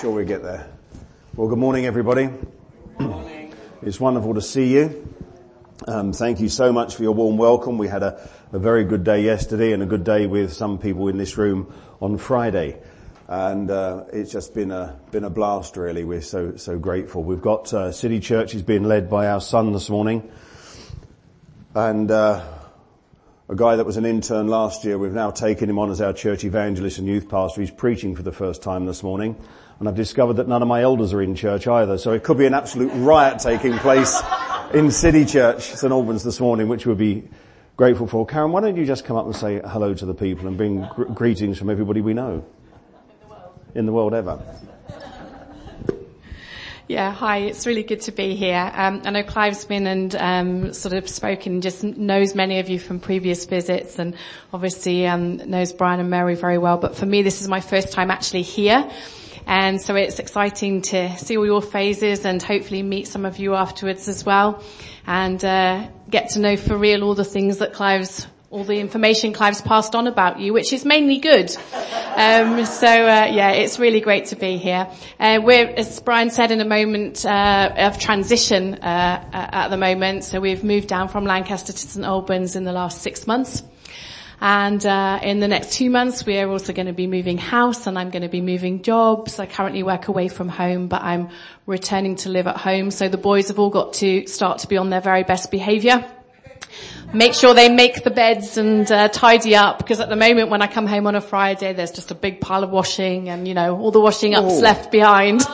Sure we get there. Well, good morning, everybody. Good morning. It's wonderful to see you. Thank you so much for your warm welcome. We had a very good day yesterday and a good day with some people in this room on Friday. And it's just been a blast, really. We're so grateful. We've got City Church is being led by our son this morning. And a guy that was an intern last year, we've now taken him on as our church evangelist and youth pastor. He's preaching for the first time this morning. And I've discovered that none of my elders are in church either. So it could be an absolute riot taking place in City Church, St Albans this morning, which we'll be grateful for. Karen, why don't you just come up and say hello to the people and bring greetings from everybody we know? In the world ever. Yeah, hi, it's really good to be here. I know Clive's been and sort of spoken, just knows many of you from previous visits and obviously knows Brian and Mary very well. But for me, this is my first time actually here. And so it's exciting to see all your faces and hopefully meet some of you afterwards as well. And get to know for real all the things that all the information Clive's passed on about you, which is mainly good. It's really great to be here. We're, as Brian said, in a moment of transition at the moment. So we've moved down from Lancaster to St Albans in the last 6 months. And in the next 2 months, we are also going to be moving house, and I'm going to be moving jobs. I currently work away from home, but I'm returning to live at home. So the boys have all got to start to be on their very best behaviour. Make sure they make the beds and tidy up, because at the moment when I come home on a Friday, there's just a big pile of washing and, all the washing up's left behind.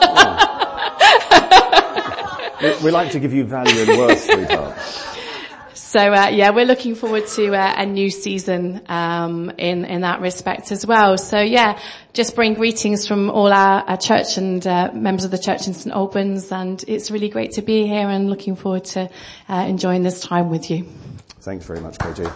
We like to give you value and worth, sweetheart. So, we're looking forward to a new season in that respect as well. So, just bring greetings from all our church and members of the church in St Albans, and it's really great to be here and looking forward to enjoying this time with you. Thanks very much, KG.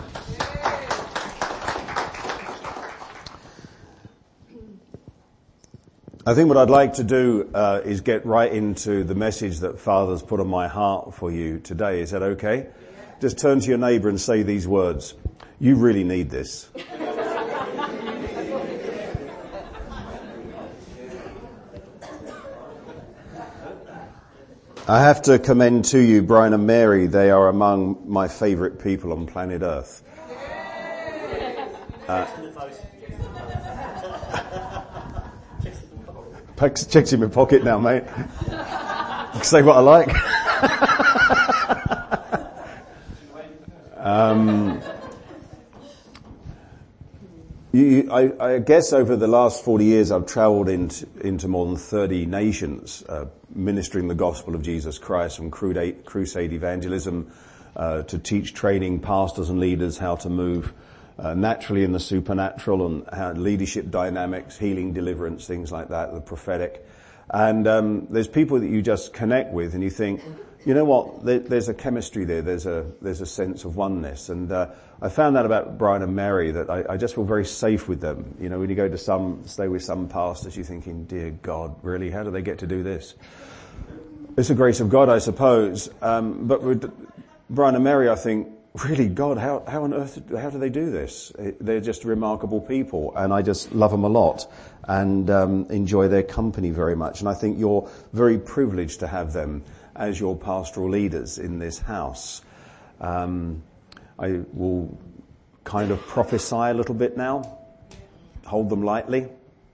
I think what I'd like to do is get right into the message that Father's put on my heart for you today. Is that okay? Just turn to your neighbour and say these words. You really need this. I have to commend to you Brian and Mary. They are among my favourite people on planet Earth. Checks in my pocket now, mate. I can say what I like. I guess over the last 40 years I've travelled into more than 30 nations, ministering the gospel of Jesus Christ, from crusade evangelism to teach training pastors and leaders how to move naturally in the supernatural, and how leadership dynamics, healing, deliverance, things like that, the prophetic. And there's people that you just connect with and you think, you know what, there's a chemistry there, there's a sense of oneness. And I found that about Brian and Mary, that I just feel very safe with them. When you go to stay with some pastors, you're thinking, dear God, really, how do they get to do this? It's the grace of God, I suppose. But with Brian and Mary, I think, really, God, how on earth, how do they do this? They're just remarkable people, and I just love them a lot and enjoy their company very much. And I think you're very privileged to have them as your pastoral leaders in this house. I will kind of prophesy a little bit now. Hold them lightly.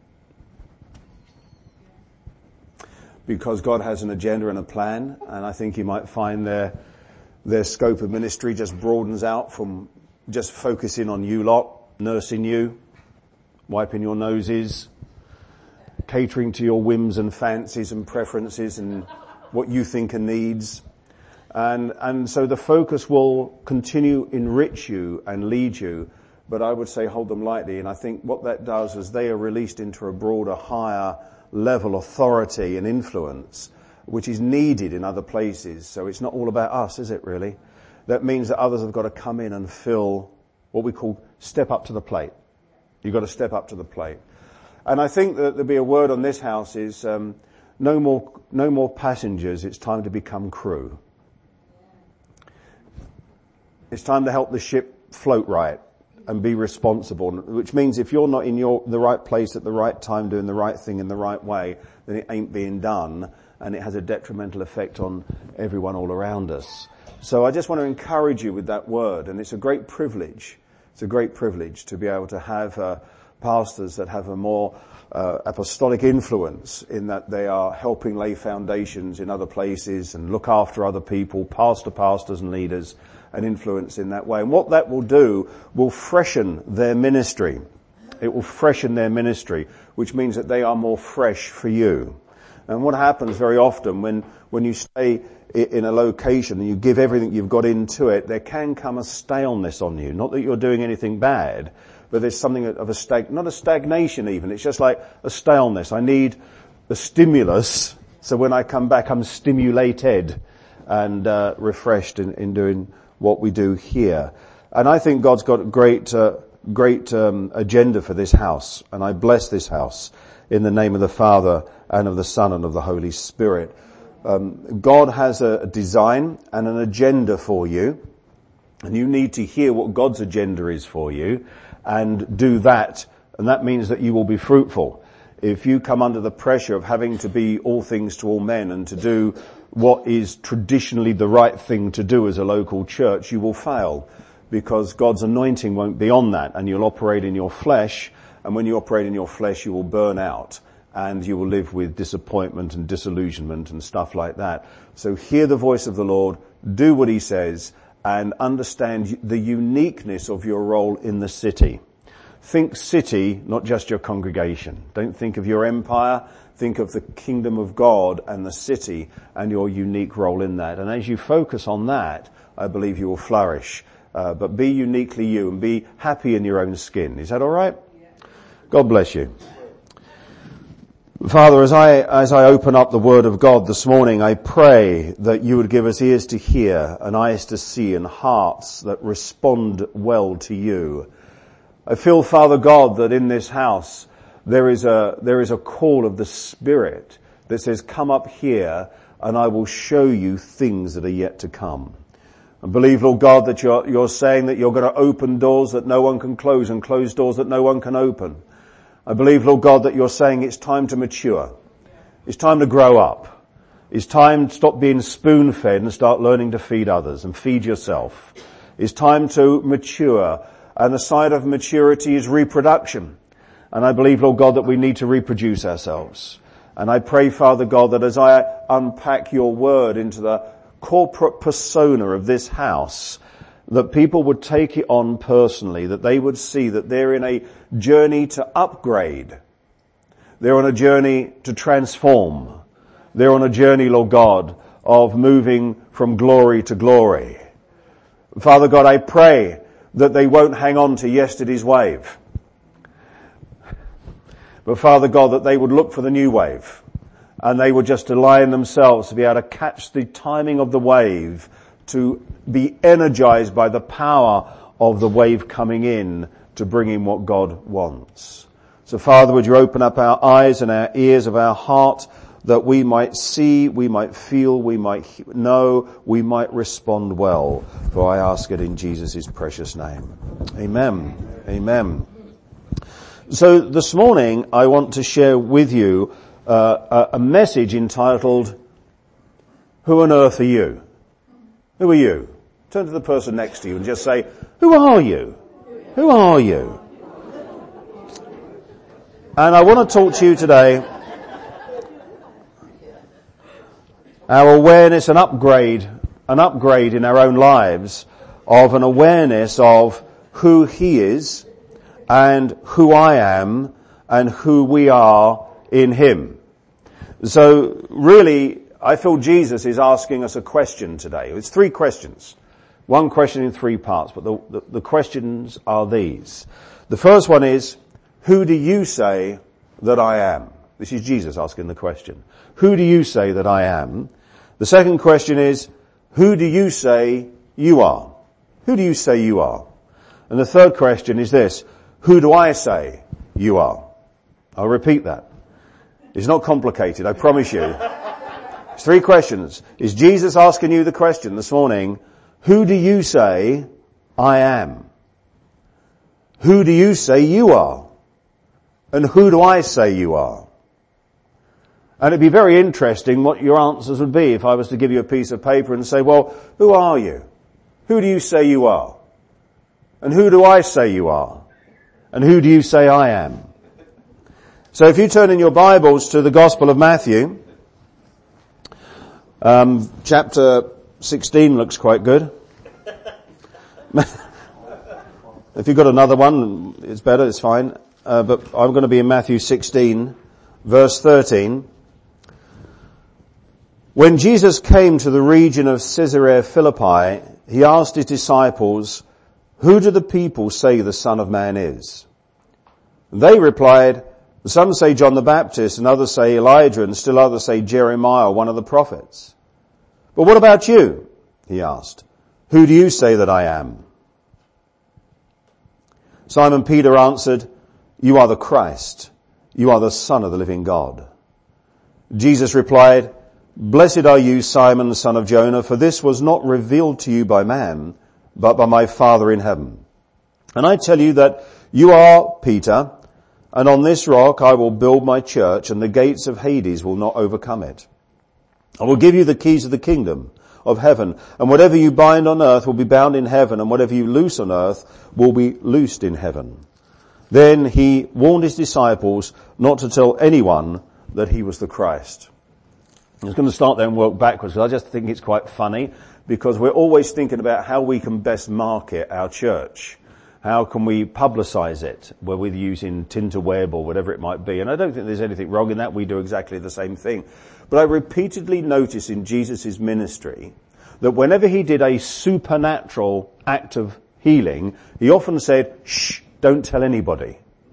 Because God has an agenda and a plan, and I think you might find their scope of ministry just broadens out from just focusing on you lot, nursing you, wiping your noses, catering to your whims and fancies and preferences and what you think are needs. And so the focus will continue enrich you and lead you, but I would say hold them lightly. And I think what that does is they are released into a broader, higher level authority and influence, which is needed in other places. So it's not all about us, is it really? That means that others have got to come in and fill what we call step up to the plate. You've got to step up to the plate. And I think that there'll be a word on this house is no more passengers. It's time to become crew. It's time to help the ship float right. and be responsible, which means if you're not in the right place at the right time doing the right thing in the right way, then it ain't being done, and it has a detrimental effect on everyone all around us. So I just want to encourage you with that word, and it's a great privilege. It's a great privilege to be able to have pastors that have a more apostolic influence, in that they are helping lay foundations in other places and look after other people, pastors and leaders, and influence in that way. And what that will do will freshen their ministry. It will freshen their ministry, which means that they are more fresh for you. And what happens very often when you stay in a location and you give everything you've got into it, there can come a staleness on you. Not that you're doing anything bad, but there's something of not a stagnation even. It's just like a staleness. I need a stimulus, so when I come back I'm stimulated and refreshed in doing what we do here. And I think God's got a great agenda for this house, and I bless this house in the name of the Father and of the Son and of the Holy Spirit. God has a design and an agenda for you, and you need to hear what God's agenda is for you and do that, and that means that you will be fruitful. If you come under the pressure of having to be all things to all men and to do what is traditionally the right thing to do as a local church, you will fail, because God's anointing won't be on that, and you'll operate in your flesh, and when you operate in your flesh you will burn out, and you will live with disappointment and disillusionment and stuff like that. So hear the voice of the Lord, do what he says, and understand the uniqueness of your role in the city. Think city, not just your congregation. Don't think of your empire. Think of the kingdom of God and the city and your unique role in that. And as you focus on that, I believe you will flourish. But be uniquely you and be happy in your own skin. Is that all right? God bless you. Father, as I open up the Word of God this morning, I pray that you would give us ears to hear and eyes to see and hearts that respond well to you. I feel, Father God, that in this house there is a call of the Spirit that says, come up here and I will show you things that are yet to come. I believe, Lord God, that you're saying that you're going to open doors that no one can close and close doors that no one can open. I believe, Lord God, that you're saying it's time to mature. It's time to grow up. It's time to stop being spoon-fed and start learning to feed others and feed yourself. It's time to mature. And the side of maturity is reproduction. And I believe, Lord God, that we need to reproduce ourselves. And I pray, Father God, that as I unpack your word into the corporate persona of this house, that people would take it on personally, that they would see that they're in a journey to upgrade. They're on a journey to transform. They're on a journey, Lord God, of moving from glory to glory. Father God, I pray that they won't hang on to yesterday's wave. But Father God, that they would look for the new wave, and they would just align themselves to be able to catch the timing of the wave, to be energized by the power of the wave coming in to bring in what God wants. So Father, would you open up our eyes and our ears of our heart, that we might see, we might feel, we might know, we might respond well. For I ask it in Jesus' precious name. Amen. Amen. So this morning I want to share with you a message entitled, Who on earth are you? Who are you? Turn to the person next to you and just say, who are you? Who are you? And I want to talk to you today, our awareness and upgrade in our own lives of an awareness of who he is and who I am and who we are in him. So really, I feel Jesus is asking us a question today. It's 3 questions. 1 question in 3 parts, but the questions are these. The first one is, who do you say that I am? This is Jesus asking the question. Who do you say that I am? The second question is, who do you say you are? Who do you say you are? And the third question is this, who do I say you are? I'll repeat that. It's not complicated, I promise you. It's 3 questions. Is Jesus asking you the question this morning, who do you say I am? who do you say you are? And who do I say you are? And it'd be very interesting what your answers would be if I was to give you a piece of paper and say, well, who are you? Who do you say you are? And who do I say you are? And who do you say I am? So if you turn in your Bibles to the Gospel of Matthew, chapter 16 looks quite good. If you've got another one, it's better, it's fine. But I'm going to be in Matthew 16, verse 13. When Jesus came to the region of Caesarea Philippi, he asked his disciples, who do the people say the Son of Man is? They replied, some say John the Baptist, and others say Elijah, and still others say Jeremiah, one of the prophets. But what about you? He asked. Who do you say that I am? Simon Peter answered, you are the Christ. You are the Son of the living God. Jesus replied, blessed are you, Simon, son of Jonah, for this was not revealed to you by man, but by my Father in heaven. And I tell you that you are Peter, and on this rock I will build my church, and the gates of Hades will not overcome it. I will give you the keys of the kingdom of heaven, and whatever you bind on earth will be bound in heaven, and whatever you loose on earth will be loosed in heaven. Then he warned his disciples not to tell anyone that he was the Christ. I was going to start there and work backwards, because I just think it's quite funny, because we're always thinking about how we can best market our church. How can we publicize it, whether we're using Tinterweb or whatever it might be. And I don't think there's anything wrong in that. We do exactly the same thing. But I repeatedly notice in Jesus' ministry that whenever he did a supernatural act of healing, he often said, shh, don't tell anybody.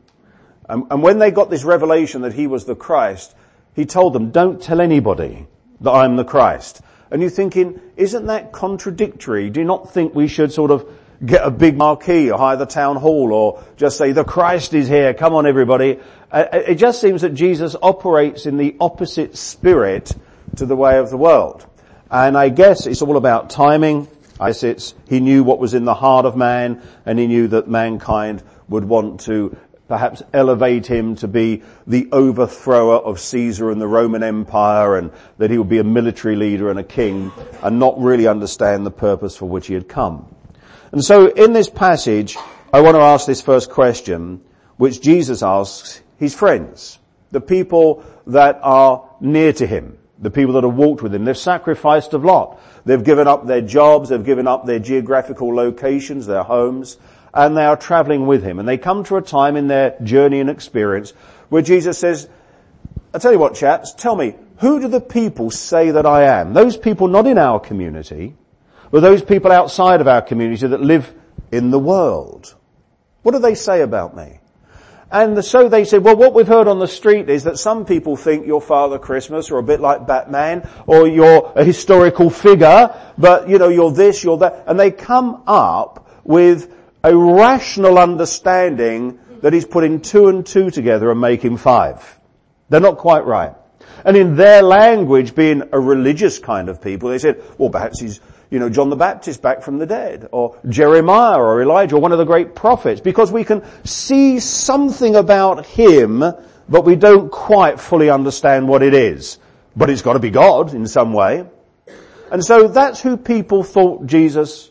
And when they got this revelation that he was the Christ, he told them, don't tell anybody that I'm the Christ. And you're thinking, isn't that contradictory? Do you not think we should sort of get a big marquee or hire the town hall or just say, the Christ is here, come on everybody? It just seems that Jesus operates in the opposite spirit to the way of the world. And I guess it's all about timing. I guess he knew what was in the heart of man, and he knew that mankind would want to perhaps elevate him to be the overthrower of Caesar and the Roman Empire, and that he would be a military leader and a king, and not really understand the purpose for which he had come. And so in this passage, I want to ask this first question, which Jesus asks his friends, the people that are near to him, the people that have walked with him. They've sacrificed a lot. They've given up their jobs, they've given up their geographical locations, their homes, and they are traveling with him. And they come to a time in their journey and experience where Jesus says, I tell you what, chaps, tell me, who do the people say that I am? Those people not in our community, but those people outside of our community that live in the world. What do they say about me? And so they said, well, what we've heard on the street is that some people think you're Father Christmas, or a bit like Batman, or you're a historical figure, but you're this, you're that. And they come up with a rational understanding that he's putting 2 and 2 together and making 5. They're not quite right. And in their language, being a religious kind of people, they said, well, perhaps he's John the Baptist back from the dead, or Jeremiah or Elijah, or one of the great prophets, because we can see something about him, but we don't quite fully understand what it is. But it's got to be God in some way. And so that's who people thought Jesus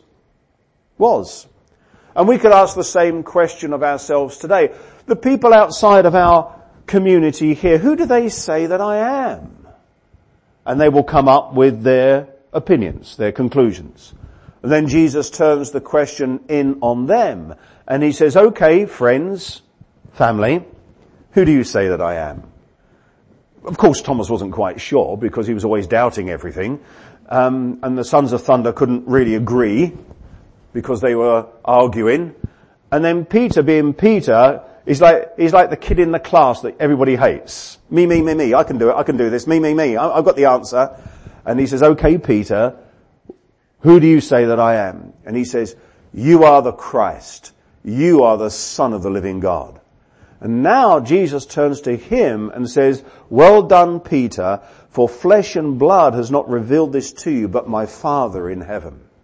was. And we could ask the same question of ourselves today. The people outside of our community here, who do they say that I am? And they will come up with their opinions, their conclusions. And then Jesus turns the question in on them. And he says, okay, friends, family, who do you say that I am? Of course, Thomas wasn't quite sure, because he was always doubting everything. And the sons of thunder couldn't really agree, because they were arguing. And then Peter, being Peter, he's like the kid in the class that everybody hates. Me, me, me, me. I can do it. I can do this. Me, me, me. I've got the answer. And he says, okay, Peter, who do you say that I am? And he says, you are the Christ. You are the Son of the living God. And now Jesus turns to him and says, well done, Peter, for flesh and blood has not revealed this to you, but my Father in heaven.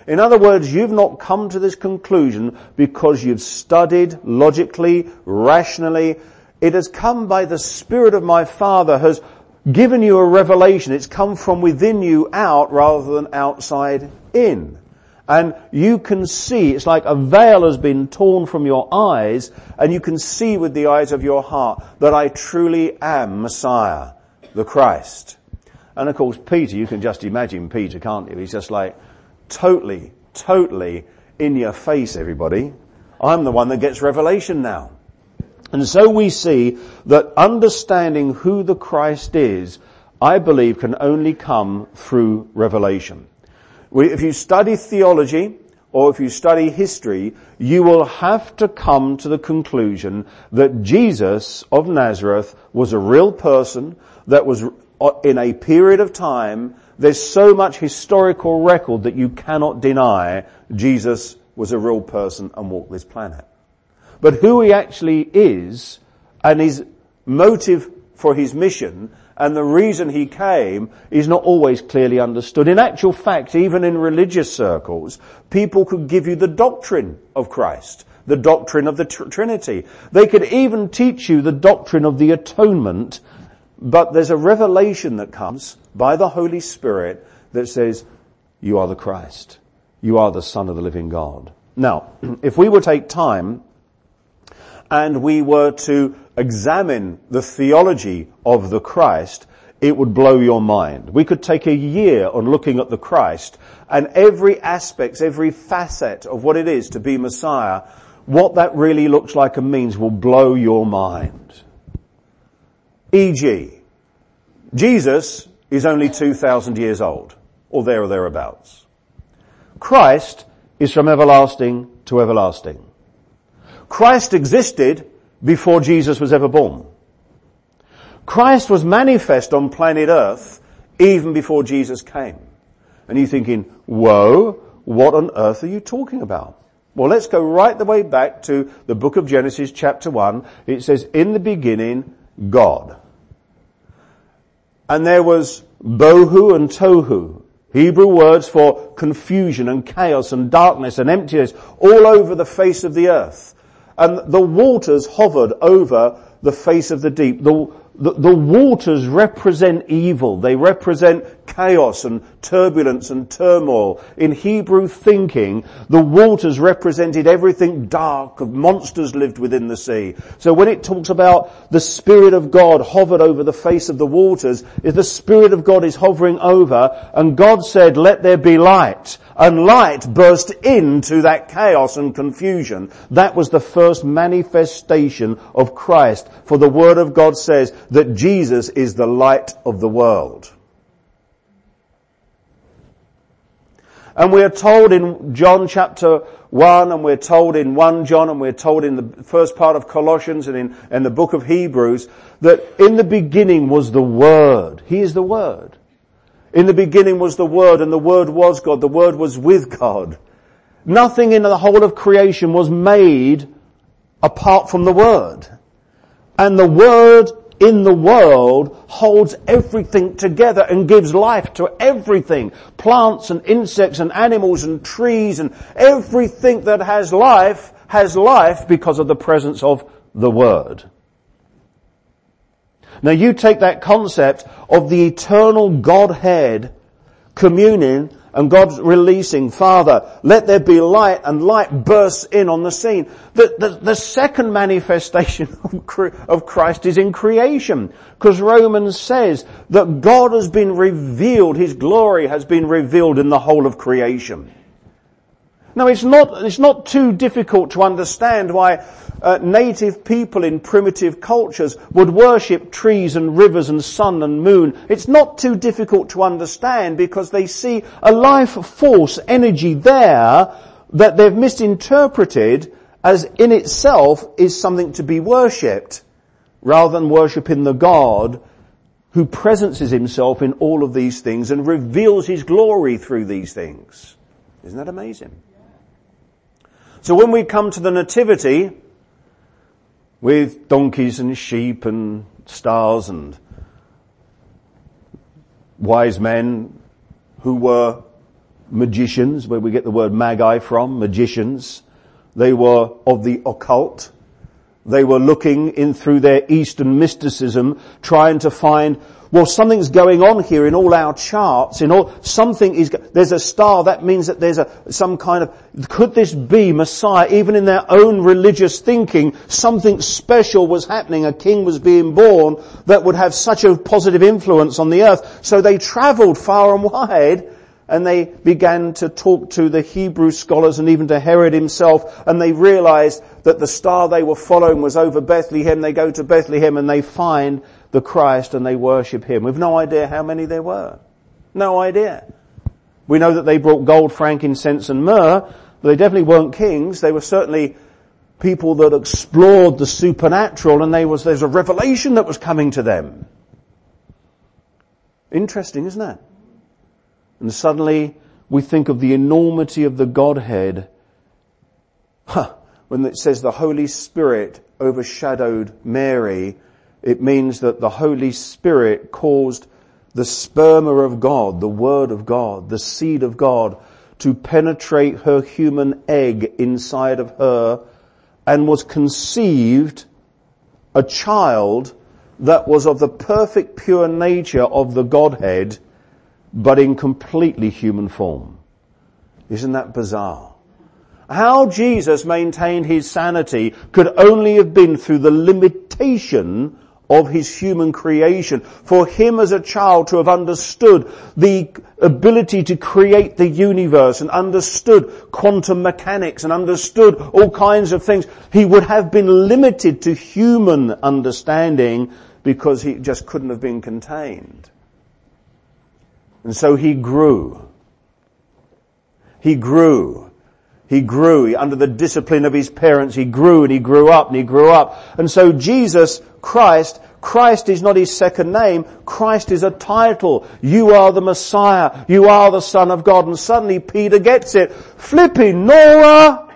In other words, you've not come to this conclusion because you've studied logically, rationally. It has come by the Spirit of my Father has given you a revelation. It's come from within you out rather than outside in. And you can see, it's like a veil has been torn from your eyes, and you can see with the eyes of your heart that I truly am Messiah, the Christ. And of course, Peter, you can just imagine Peter, can't you? He's just like, totally in your face, everybody. I'm the one that gets revelation now. And so we see that understanding who the Christ is, I believe, can only come through revelation. If you study theology or if you study history, you will have to come to the conclusion that Jesus of Nazareth was a real person that was in a period of time. There's so much historical record that you cannot deny Jesus was a real person and walked this planet. But who he actually is and his motive for his mission and the reason he came is not always clearly understood. In actual fact, even in religious circles, people could give you the doctrine of Christ, the doctrine of the Trinity. They could even teach you the doctrine of the atonement, but there's a revelation that comes by the Holy Spirit that says, you are the Christ. You are the Son of the living God. Now, if we would take time and we were to examine the theology of the Christ, it would blow your mind. We could take a year on looking at the Christ and every aspect, every facet of what it is to be Messiah, what that really looks like and means will blow your mind. E.g., Jesus is only 2,000 years old, or there or thereabouts. Christ is from everlasting to everlasting. Christ existed before Jesus was ever born. Christ was manifest on planet Earth even before Jesus came. And you're thinking, whoa, what on earth are you talking about? Well, let's go right the way back to the book of Genesis chapter 1. It says, in the beginning, God. And there was bohu and tohu, Hebrew words for confusion and chaos and darkness and emptiness all over the face of the earth. And the waters hovered over the face of the deep. The waters represent evil. They represent chaos and turbulence and turmoil. In Hebrew thinking, the waters represented everything dark. Monsters lived within the sea. So when it talks about the Spirit of God hovered over the face of the waters, is the Spirit of God is hovering over, and God said, let there be light. And light burst into that chaos and confusion. That was the first manifestation of Christ. For the Word of God says that Jesus is the light of the world. And we are told in John chapter 1, and we're told in 1 John, and we're told in the first part of Colossians and in the book of Hebrews, that in the beginning was the Word. He is the Word. In the beginning was the Word, and the Word was God. The Word was with God. Nothing in the whole of creation was made apart from the Word. And the Word in the world holds everything together and gives life to everything. Plants and insects and animals and trees and everything that has life because of the presence of the Word. Now you take that concept of the eternal Godhead communing and God's releasing, Father, let there be light, and light bursts in on the scene. The second manifestation of Christ is in creation, because Romans says that God has been revealed, His glory has been revealed in the whole of creation. Now it's not too difficult to understand why native people in primitive cultures would worship trees and rivers and sun and moon. It's not too difficult to understand because they see a life force, energy there that they've misinterpreted as in itself is something to be worshipped, rather than worshipping the God who presences Himself in all of these things and reveals His glory through these things. Isn't that amazing? So when we come to the Nativity, with donkeys and sheep and stars and wise men who were magicians, where we get the word magi from, magicians. They were of the occult. They were looking in through their Eastern mysticism, trying to find, well, something's going on here in all our charts, there's a star, that means that there's some kind of, could this be Messiah? Even in their own religious thinking, something special was happening, a king was being born that would have such a positive influence on the earth. So they travelled far and wide, and they began to talk to the Hebrew scholars and even to Herod himself, and they realized that the star they were following was over Bethlehem. They go to Bethlehem and they find the Christ and they worship him. We've no idea how many there were. No idea. We know that they brought gold, frankincense and myrrh, but they definitely weren't kings. They were certainly people that explored the supernatural, and there's a revelation that was coming to them. Interesting, isn't it? And suddenly we think of the enormity of the Godhead. When it says the Holy Spirit overshadowed Mary, it means that the Holy Spirit caused the sperma of God, the Word of God, the seed of God, to penetrate her human egg inside of her, and was conceived a child that was of the perfect pure nature of the Godhead, but in completely human form. Isn't that bizarre? How Jesus maintained his sanity could only have been through the limitation of his human creation. For him as a child to have understood the ability to create the universe and understood quantum mechanics and understood all kinds of things, he would have been limited to human understanding because he just couldn't have been contained. And so he grew. He grew. He grew. Under the discipline of his parents, he grew and he grew up and he grew up. And so Jesus, Christ is not his second name. Christ is a title. You are the Messiah. You are the Son of God. And suddenly Peter gets it. Flipping Nora!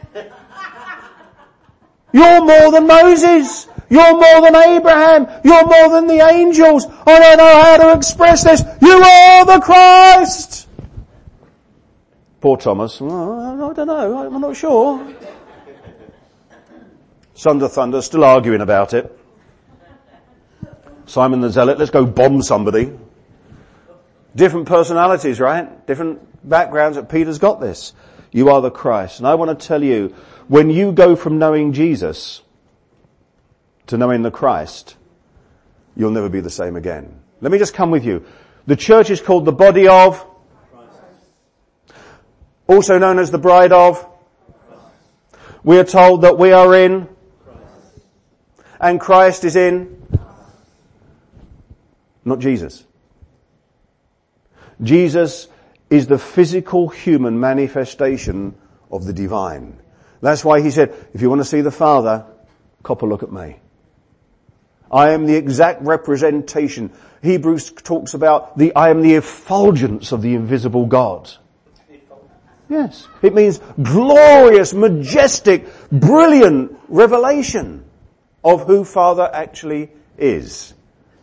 You're more than Moses. You're more than Abraham. You're more than the angels. I don't know how to express this. You are the Christ. Poor Thomas. I don't know. I'm not sure. Son of Thunder still arguing about it. Simon the Zealot, let's go bomb somebody. Different personalities, right? Different backgrounds, but Peter's got this. You are the Christ. And I want to tell you, when you go from knowing Jesus to knowing the Christ, you'll never be the same again. Let me just come with you. The church is called the body of Christ, also known as the bride of Christ. We are told that we are in Christ, and Christ is in not Jesus. Jesus is the physical human manifestation of the divine. That's why he said, if you want to see the Father, cop a look at me. I am the exact representation. Hebrews talks about I am the effulgence of the invisible God. Yes. It means glorious, majestic, brilliant revelation of who Father actually is.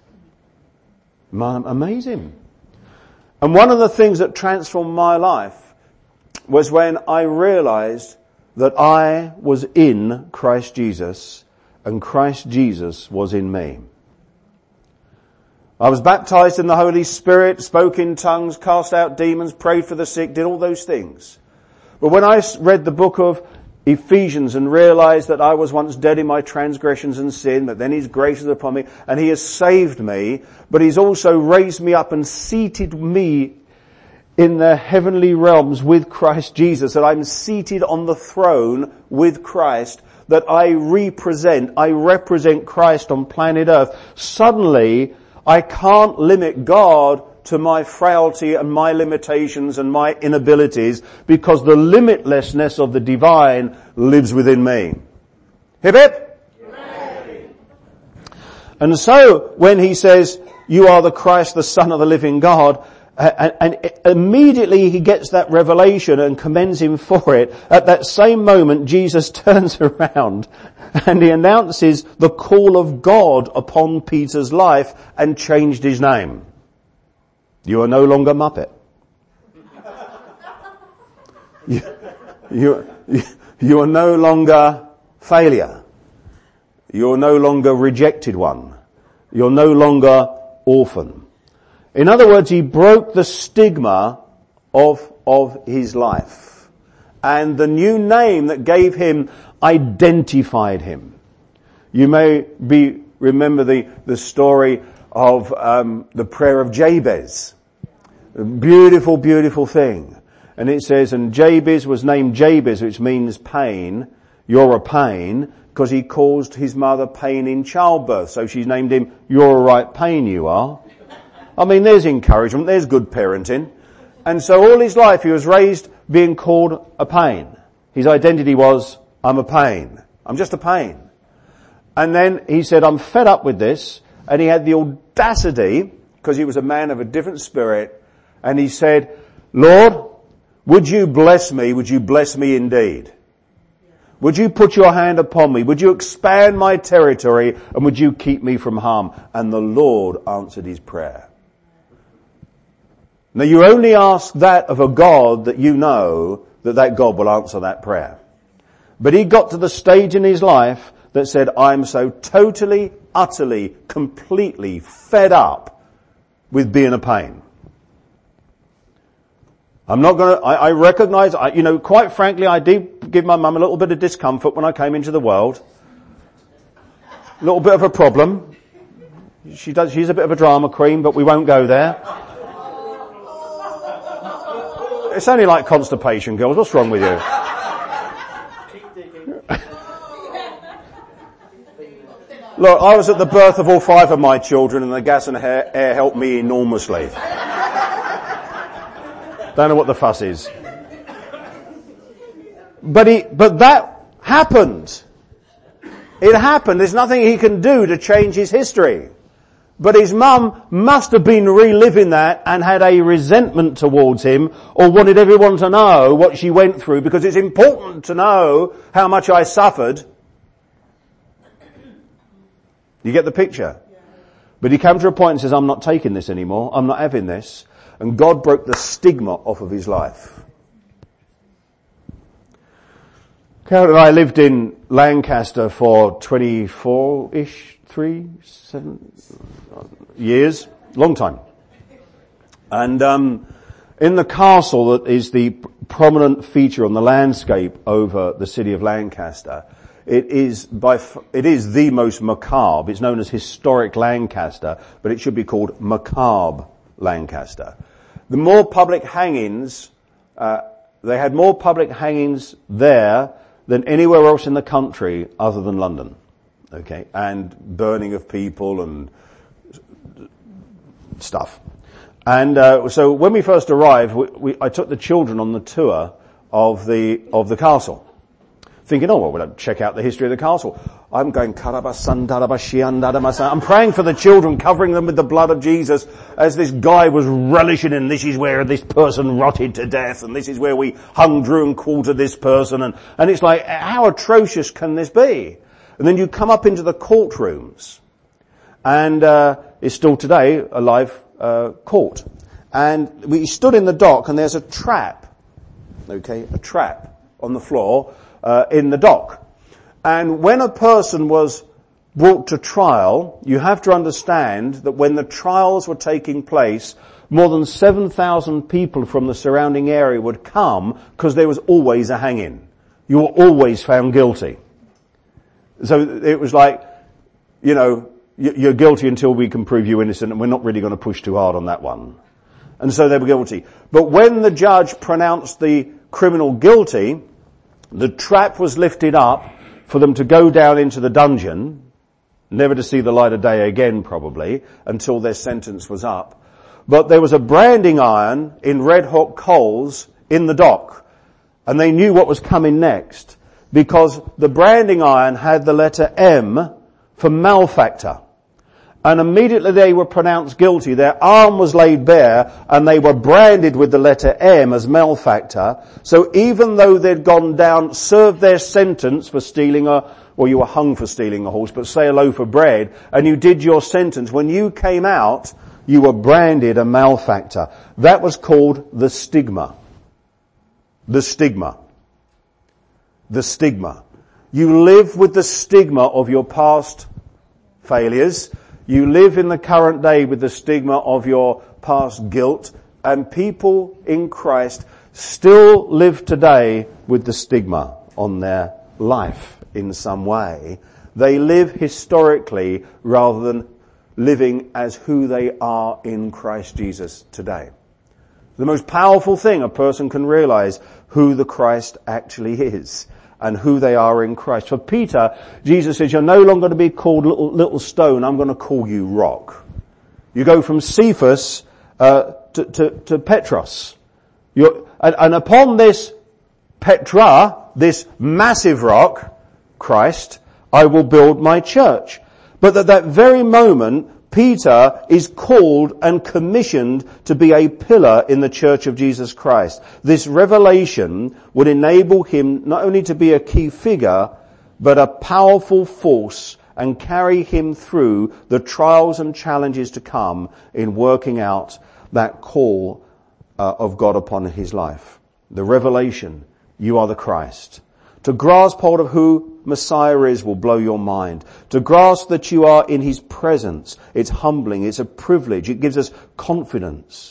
Amazing. And one of the things that transformed my life was when I realized that I was in Christ Jesus and Christ Jesus was in me. I was baptized in the Holy Spirit, spoke in tongues, cast out demons, prayed for the sick, did all those things. But when I read the book of Ephesians and realized that I was once dead in my transgressions and sin, but then his grace is upon me and he has saved me, but he's also raised me up and seated me in the heavenly realms with Christ Jesus, that I'm seated on the throne with Christ, that I represent Christ on planet Earth. Suddenly, I can't limit God to my frailty and my limitations and my inabilities, because the limitlessness of the divine lives within me. Hip hip? Hooray. And so, when he says, you are the Christ, the Son of the living God, and immediately he gets that revelation and commends him for it. At that same moment, Jesus turns around and he announces the call of God upon Peter's life and changed his name. You are no longer Muppet. You are no longer failure. You're no longer rejected one. You're no longer orphan. In other words, he broke the stigma of his life. And the new name that gave him identified him. You may remember the story of the prayer of Jabez. A beautiful, beautiful thing. And it says, and Jabez was named Jabez, which means pain. You're a pain, because he caused his mother pain in childbirth. So she's named him, you're a right pain you are. I mean, there's encouragement, there's good parenting. And so all his life he was raised being called a pain. His identity was, I'm a pain. I'm just a pain. And then he said, I'm fed up with this. And he had the audacity, because he was a man of a different spirit, and he said, Lord, would you bless me? Would you bless me indeed? Would you put your hand upon me? Would you expand my territory? And would you keep me from harm? And the Lord answered his prayer. Now you only ask that of a God that you know that God will answer that prayer. But he got to the stage in his life that said, I'm so totally, utterly, completely fed up with being a pain. I'm not gonna, I recognize, quite frankly, I did give my mum a little bit of discomfort when I came into the world. A little bit of a problem. She's a bit of a drama queen, but we won't go there. It's only like constipation, girls. What's wrong with you? Look, I was at the birth of all 5 of my children, and the gas and air helped me enormously. Don't know what the fuss is. But that happened. It happened. There's nothing he can do to change his history. But his mum must have been reliving that and had a resentment towards him, or wanted everyone to know what she went through, because it's important to know how much I suffered. You get the picture? But he came to a point and says, I'm not taking this anymore. I'm not having this. And God broke the stigma off of his life. Carol and I lived in Lancaster for 7 years. Long time. And in the castle that is the prominent feature on the landscape over the city of Lancaster, it is the most macabre. It's known as Historic Lancaster, but it should be called Macabre Lancaster. The more public hangings, they had more public hangings there than anywhere else in the country other than London. Okay, and burning of people and stuff. And so when we first arrived, I took the children on the tour of the castle, thinking, oh well, we'll check out the history of the castle. I'm going, I'm praying for the children, covering them with the blood of Jesus, as this guy was relishing in, this is where this person rotted to death, and this is where we hung, drew and quartered this person, and it's like, how atrocious can this be? And then you come up into the courtrooms, and it's still today a live court. And we stood in the dock, and there's a trap on the floor in the dock. And when a person was brought to trial, you have to understand that when the trials were taking place, more than 7,000 people from the surrounding area would come, because there was always a hanging. You were always found guilty. So it was like, you're guilty until we can prove you innocent, and we're not really going to push too hard on that one. And so they were guilty. But when the judge pronounced the criminal guilty, the trap was lifted up for them to go down into the dungeon, never to see the light of day again probably, until their sentence was up. But there was a branding iron in red hot coals in the dock, and they knew what was coming next, because the branding iron had the letter M for malefactor. And immediately they were pronounced guilty. Their arm was laid bare, and they were branded with the letter M as malefactor. So even though they'd gone down, served their sentence for stealing you were hung for stealing a horse, but say a loaf of bread, and you did your sentence, when you came out, you were branded a malefactor. That was called the stigma. The stigma. The stigma. You live with the stigma of your past failures. You live in the current day with the stigma of your past guilt. And people in Christ still live today with the stigma on their life in some way. They live historically rather than living as who they are in Christ Jesus today. The most powerful thing a person can realize who the Christ actually is and who they are in Christ. For Peter, Jesus says, you're no longer going to be called little stone, I'm going to call you rock. You go from Cephas to Petros. And upon this Petra, this massive rock, Christ, I will build my church. But at that very moment, Peter is called and commissioned to be a pillar in the church of Jesus Christ. This revelation would enable him not only to be a key figure, but a powerful force and carry him through the trials and challenges to come in working out that call of God upon his life. The revelation, you are the Christ. To grasp hold of who Messiah is will blow your mind. To grasp that you are in his presence, it's humbling, it's a privilege, it gives us confidence.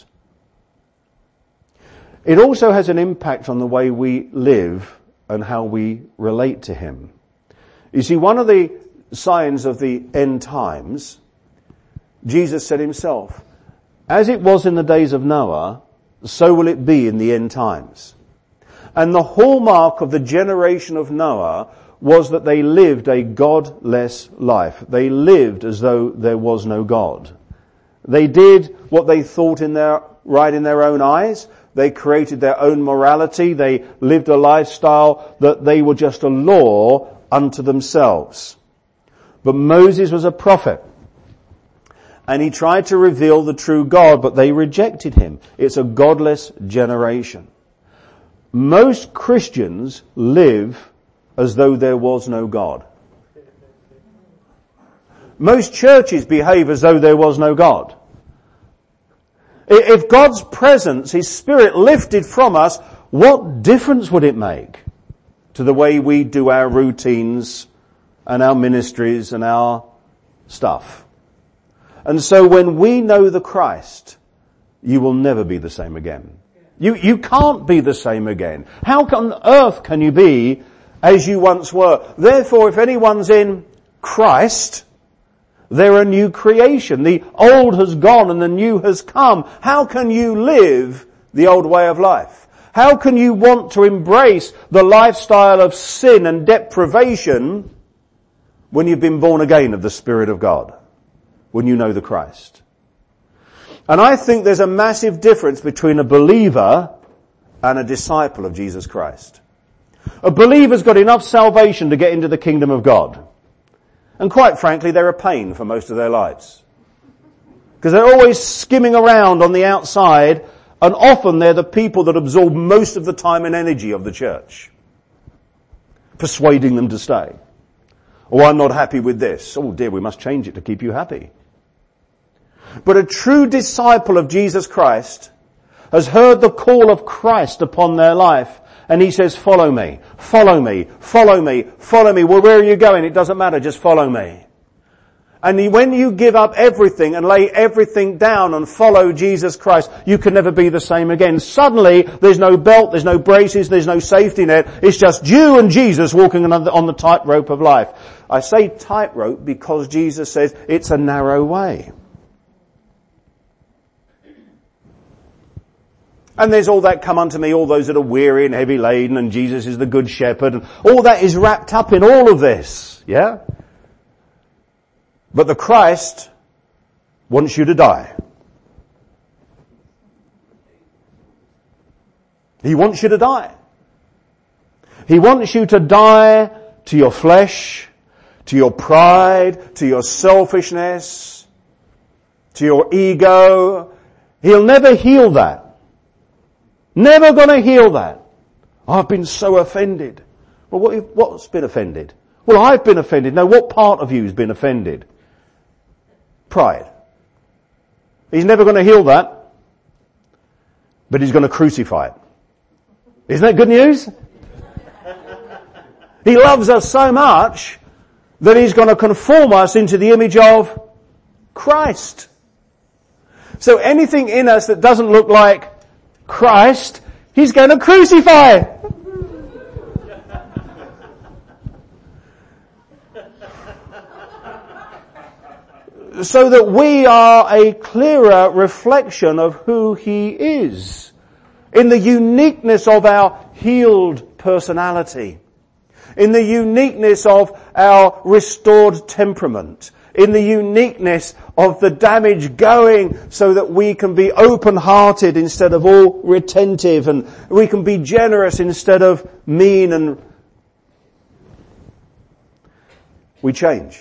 It also has an impact on the way we live and how we relate to him. You see, one of the signs of the end times, Jesus said himself, as it was in the days of Noah, so will it be in the end times. And the hallmark of the generation of Noah was that they lived a godless life. They lived as though there was no God. They did what they thought right in their own eyes. They created their own morality. They lived a lifestyle that they were just a law unto themselves. But Moses was a prophet. And he tried to reveal the true God, but they rejected him. It's a godless generation. Most Christians live as though there was no God. Most churches behave as though there was no God. If God's presence, his Spirit lifted from us, what difference would it make to the way we do our routines and our ministries and our stuff? And so when we know the Christ, you will never be the same again. You can't be the same again. How on earth can you be as you once were? Therefore, if anyone's in Christ, they're a new creation. The old has gone and the new has come. How can you live the old way of life? How can you want to embrace the lifestyle of sin and deprivation when you've been born again of the Spirit of God? When you know the Christ? And I think there's a massive difference between a believer and a disciple of Jesus Christ. A believer's got enough salvation to get into the kingdom of God. And quite frankly, they're a pain for most of their lives. Because they're always skimming around on the outside, and often they're the people that absorb most of the time and energy of the church. Persuading them to stay. Oh, I'm not happy with this. Oh dear, we must change it to keep you happy. But a true disciple of Jesus Christ has heard the call of Christ upon their life, and he says, follow me, follow me, follow me, follow me. Well, where are you going? It doesn't matter, just follow me. And when you give up everything and lay everything down and follow Jesus Christ, you can never be the same again. Suddenly, there's no belt, there's no braces, there's no safety net. It's just you and Jesus walking on the tightrope of life. I say tightrope because Jesus says it's a narrow way. And there's all that, come unto me, all those that are weary and heavy laden, and Jesus is the good shepherd, and all that is wrapped up in all of this, yeah? But the Christ wants you to die. He wants you to die. He wants you to die to your flesh, to your pride, to your selfishness, to your ego. He'll never heal that. Never gonna heal that. I've been so offended. Well, what's been offended? Well, I've been offended. No, what part of you has been offended? Pride. He's never going to heal that, but he's going to crucify it. Isn't that good news? He loves us so much that he's going to conform us into the image of Christ. So anything in us that doesn't look like Christ, he's going to crucify. So that we are a clearer reflection of who he is in the uniqueness of our healed personality, in the uniqueness of our restored temperament, in the uniqueness of the damage going so that we can be open-hearted instead of all retentive, and we can be generous instead of mean, and we change.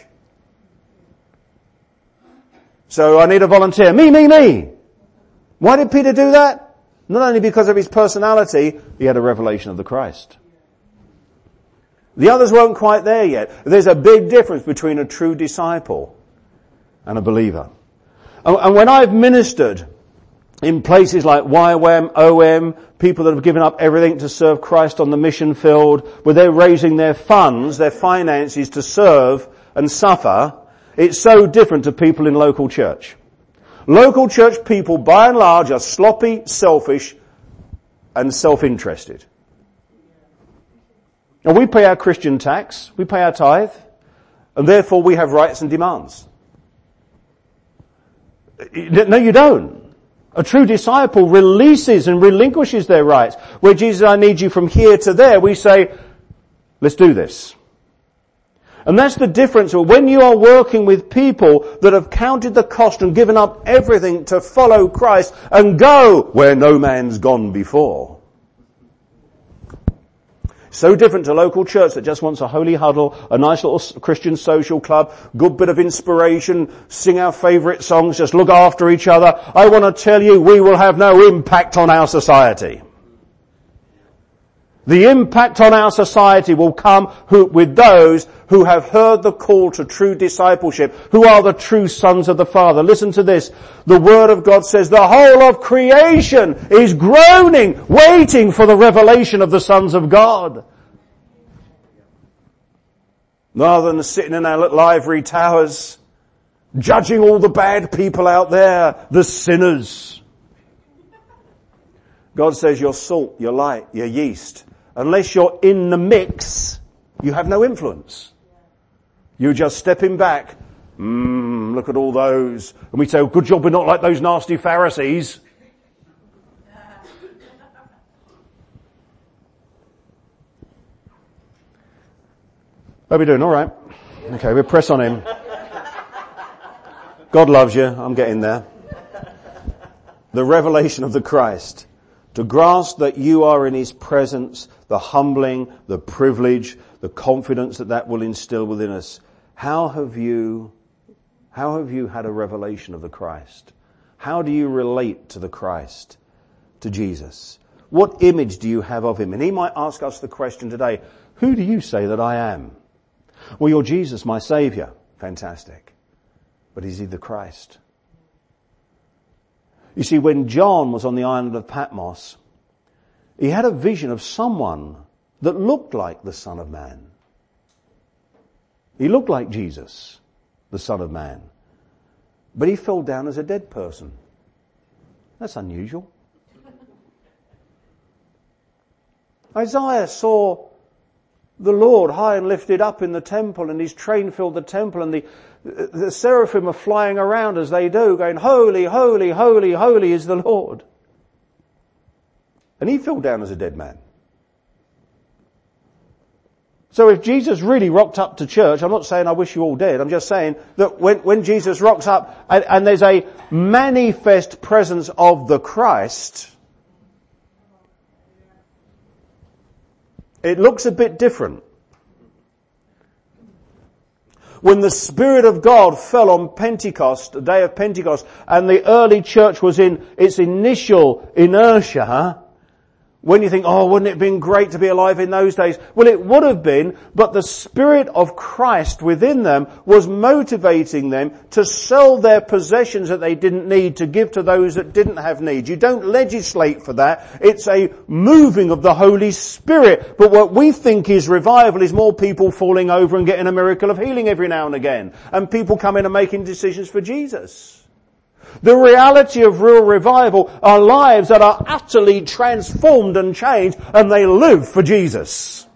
So I need a volunteer. Me. Why did Peter do that? Not only because of his personality, he had a revelation of the Christ. The others weren't quite there yet. There's a big difference between a true disciple and a believer. And when I've ministered in places like YWAM, OM, people that have given up everything to serve Christ on the mission field, where they're raising their funds, their finances to serve and suffer, it's so different to people in local church. Local church people, by and large, are sloppy, selfish, and self-interested. And we pay our Christian tax, we pay our tithe, and therefore we have rights and demands. No, you don't. A true disciple releases and relinquishes their rights. Where Jesus, I need you from here to there, we say, let's do this. And that's the difference. When you are working with people that have counted the cost and given up everything to follow Christ and go where no man's gone before. So different to local church that just wants a holy huddle, a nice little Christian social club, good bit of inspiration, sing our favourite songs, just look after each other. I want to tell you, we will have no impact on our society. The impact on our society will come with those who have heard the call to true discipleship, who are the true sons of the Father. Listen to this. The Word of God says the whole of creation is groaning, waiting for the revelation of the sons of God. Rather than sitting in our little ivory towers, judging all the bad people out there, the sinners. God says you're salt, you're light, you're yeast. Unless you're in the mix, you have no influence. You're just stepping back. Look at all those. And we say, oh, good job we're not like those nasty Pharisees. How are we doing? All right. Okay, we'll press on him. God loves you. I'm getting there. The revelation of the Christ. To grasp that you are in his presence, the humbling, the privilege, the confidence that will instill within us. How have you had a revelation of the Christ? How do you relate to the Christ, to Jesus? What image do you have of him? And he might ask us the question today, who do you say that I am? Well, you're Jesus, my Saviour. Fantastic. But is he the Christ? You see, when John was on the island of Patmos, he had a vision of someone that looked like the Son of Man. He looked like Jesus, the Son of Man. But he fell down as a dead person. That's unusual. Isaiah saw the Lord high and lifted up in the temple, and his train filled the temple, and the seraphim are flying around as they do, going, holy, holy, holy, holy is the Lord. And he fell down as a dead man. So if Jesus really rocked up to church, I'm not saying I wish you all dead, I'm just saying that when Jesus rocks up and there's a manifest presence of the Christ, it looks a bit different. When the Spirit of God fell on Pentecost, the day of Pentecost, and the early church was in its initial inertia, When you think, oh, wouldn't it have been great to be alive in those days? Well, it would have been, but the Spirit of Christ within them was motivating them to sell their possessions that they didn't need to give to those that didn't have need. You don't legislate for that. It's a moving of the Holy Spirit. But what we think is revival is more people falling over and getting a miracle of healing every now and again. And people coming and making decisions for Jesus. The reality of real revival are lives that are utterly transformed and changed, and they live for Jesus.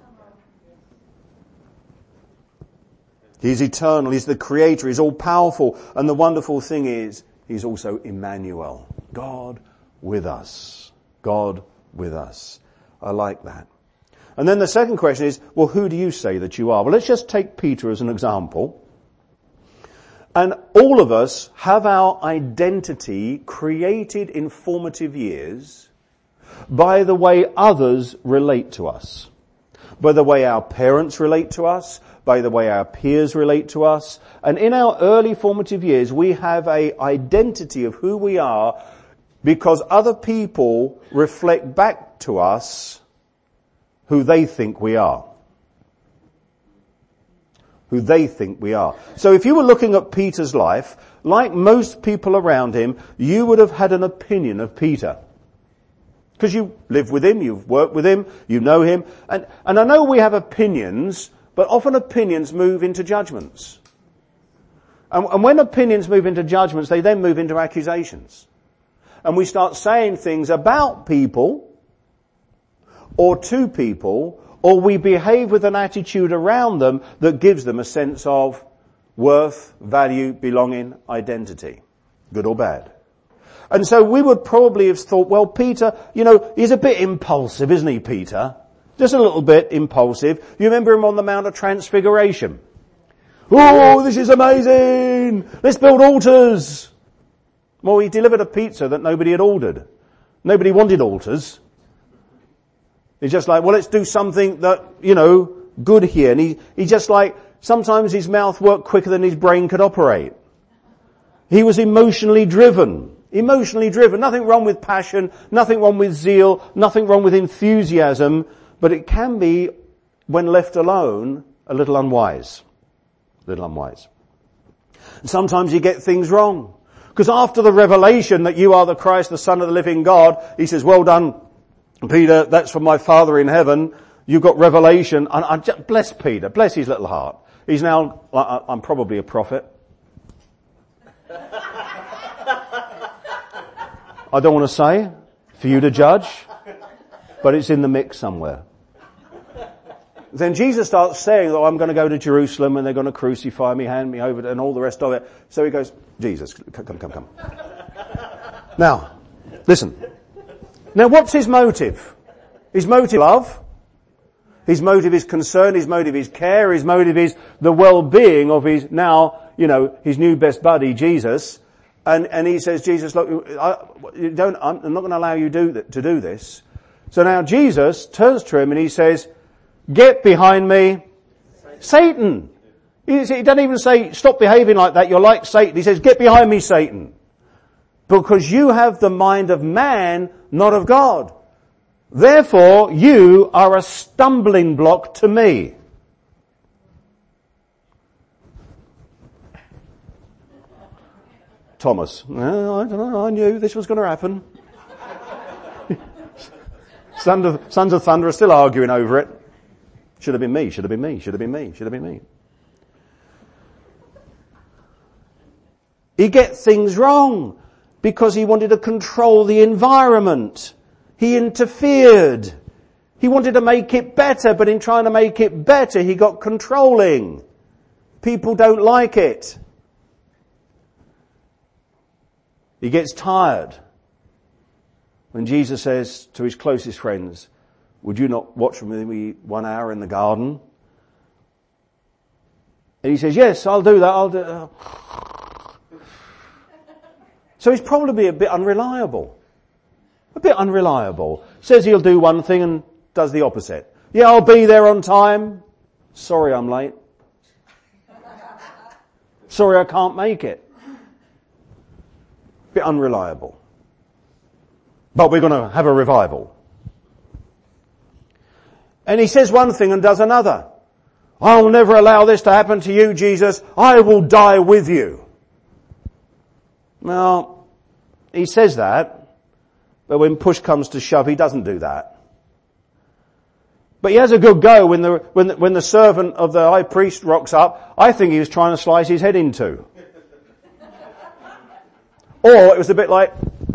He's eternal, He's the Creator, He's all-powerful, and the wonderful thing is, He's also Emmanuel. God with us. God with us. I like that. And then the second question is, well, who do you say that you are? Well, let's just take Peter as an example. And all of us have our identity created in formative years by the way others relate to us, by the way our parents relate to us, by the way our peers relate to us. And in our early formative years, we have an identity of who we are because other people reflect back to us who they think we are. Who they think we are. So if you were looking at Peter's life, like most people around him, you would have had an opinion of Peter. Because you live with him, you've worked with him, you know him. And I know we have opinions, but often opinions move into judgments. And when opinions move into judgments, they then move into accusations. And we start saying things about people, or to people, or we behave with an attitude around them that gives them a sense of worth, value, belonging, identity. Good or bad. And so we would probably have thought, well, Peter, he's a bit impulsive, isn't he, Peter? Just a little bit impulsive. You remember him on the Mount of Transfiguration? Oh, this is amazing! Let's build altars! Well, he delivered a pizza that nobody had ordered. Nobody wanted altars. He's just like, well, let's do something that, good here. And he just like, sometimes his mouth worked quicker than his brain could operate. He was emotionally driven. Emotionally driven. Nothing wrong with passion, nothing wrong with zeal, nothing wrong with enthusiasm, but it can be, when left alone, a little unwise. A little unwise. And sometimes you get things wrong. Because after the revelation that you are the Christ, the Son of the living God, he says, well done, Peter, that's from my Father in heaven. You've got revelation. And I just bless Peter, bless his little heart. He's now, I'm probably a prophet. I don't want to say, for you to judge, but it's in the mix somewhere. Then Jesus starts saying, I'm going to go to Jerusalem and they're going to crucify me, hand me over, and all the rest of it. So he goes, Jesus, come. Now, listen. Now what's his motive? His motive love. His motive is concern. His motive is care. His motive is the well-being of his his new best buddy, Jesus. And he says, Jesus, look, I'm not going to allow you to do this. So now Jesus turns to him and he says, get behind me, Satan. He doesn't even say, stop behaving like that, you're like Satan. He says, get behind me, Satan. Because you have the mind of man, not of God. Therefore, you are a stumbling block to me. Thomas, I don't know, I knew this was going to happen. Sons of Thunder are still arguing over it. Should have been me, should have been me, should have been me, should have been me. He gets things wrong because he wanted to control the environment. He interfered. He wanted to make it better, but in trying to make it better, he got controlling. People don't like it. He gets tired. When Jesus says to his closest friends, would you not watch with me 1 hour in the garden? And he says, yes, I'll do that. So he's probably a bit unreliable. Says he'll do one thing and does the opposite. Yeah, I'll be there on time. Sorry, I'm late. Sorry, I can't make it. Bit unreliable. But we're going to have a revival. And he says one thing and does another. I will never allow this to happen to you, Jesus. I will die with you. Well, he says that, but when push comes to shove, he doesn't do that. But he has a good go when the servant of the high priest rocks up. I think he was trying to slice his head in two. Or it was a bit like,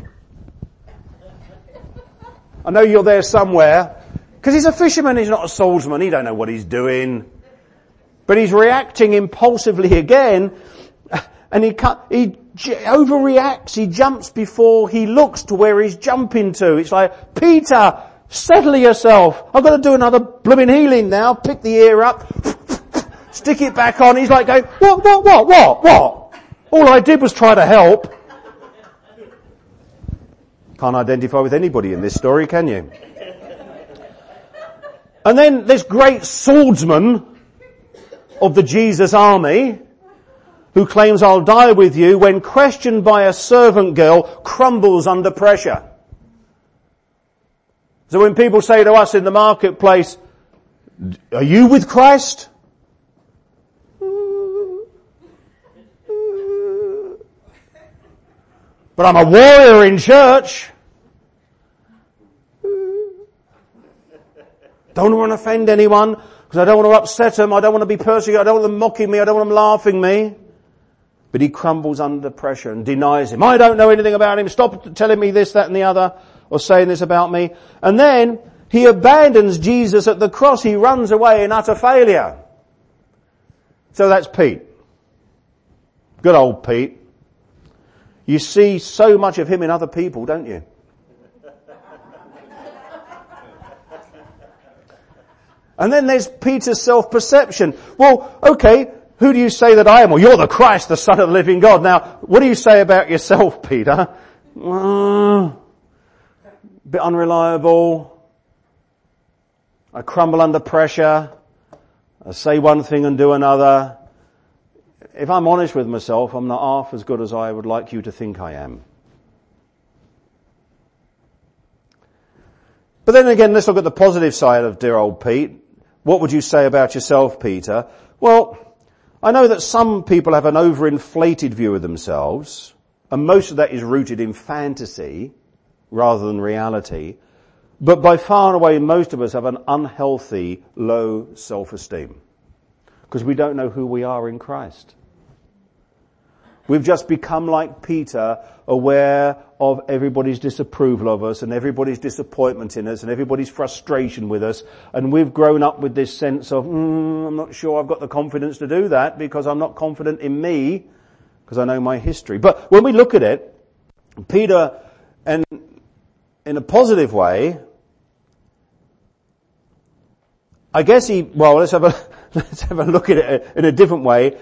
I know you're there somewhere. Because he's a fisherman, he's not a swordsman, he don't know what he's doing. But he's reacting impulsively again, and he overreacts, he jumps before he looks to where he's jumping to. It's like, Peter, settle yourself. I've got to do another blooming healing now. Pick the ear up, stick it back on. He's like going, what? All I did was try to help. Can't identify with anybody in this story, can you? And then this great swordsman of the Jesus army, who claims I'll die with you, when questioned by a servant girl, crumbles under pressure. So when people say to us in the marketplace, are you with Christ? But I'm a warrior in church. Don't want to offend anyone, because I don't want to upset them, I don't want to be persecuted, I don't want them mocking me, I don't want them laughing me. But he crumbles under pressure and denies him. I don't know anything about him, stop telling me this, that and the other, or saying this about me. And then he abandons Jesus at the cross, he runs away in utter failure. So that's Pete. Good old Pete. You see so much of him in other people, don't you? And then there's Peter's self-perception. Well, okay, who do you say that I am? Well, you're the Christ, the Son of the living God. Now, what do you say about yourself, Peter? Bit unreliable. I crumble under pressure. I say one thing and do another. If I'm honest with myself, I'm not half as good as I would like you to think I am. But then again, let's look at the positive side of dear old Pete. What would you say about yourself, Peter? Well, I know that some people have an overinflated view of themselves, and most of that is rooted in fantasy rather than reality. But by far and away, most of us have an unhealthy, low self-esteem, because we don't know who we are in Christ. We've just become like Peter, aware of everybody's disapproval of us and everybody's disappointment in us and everybody's frustration with us. And we've grown up with this sense of, I'm not sure I've got the confidence to do that because I'm not confident in me because I know my history. But when we look at it, Peter, and in a positive way, I guess let's have a look at it in a different way.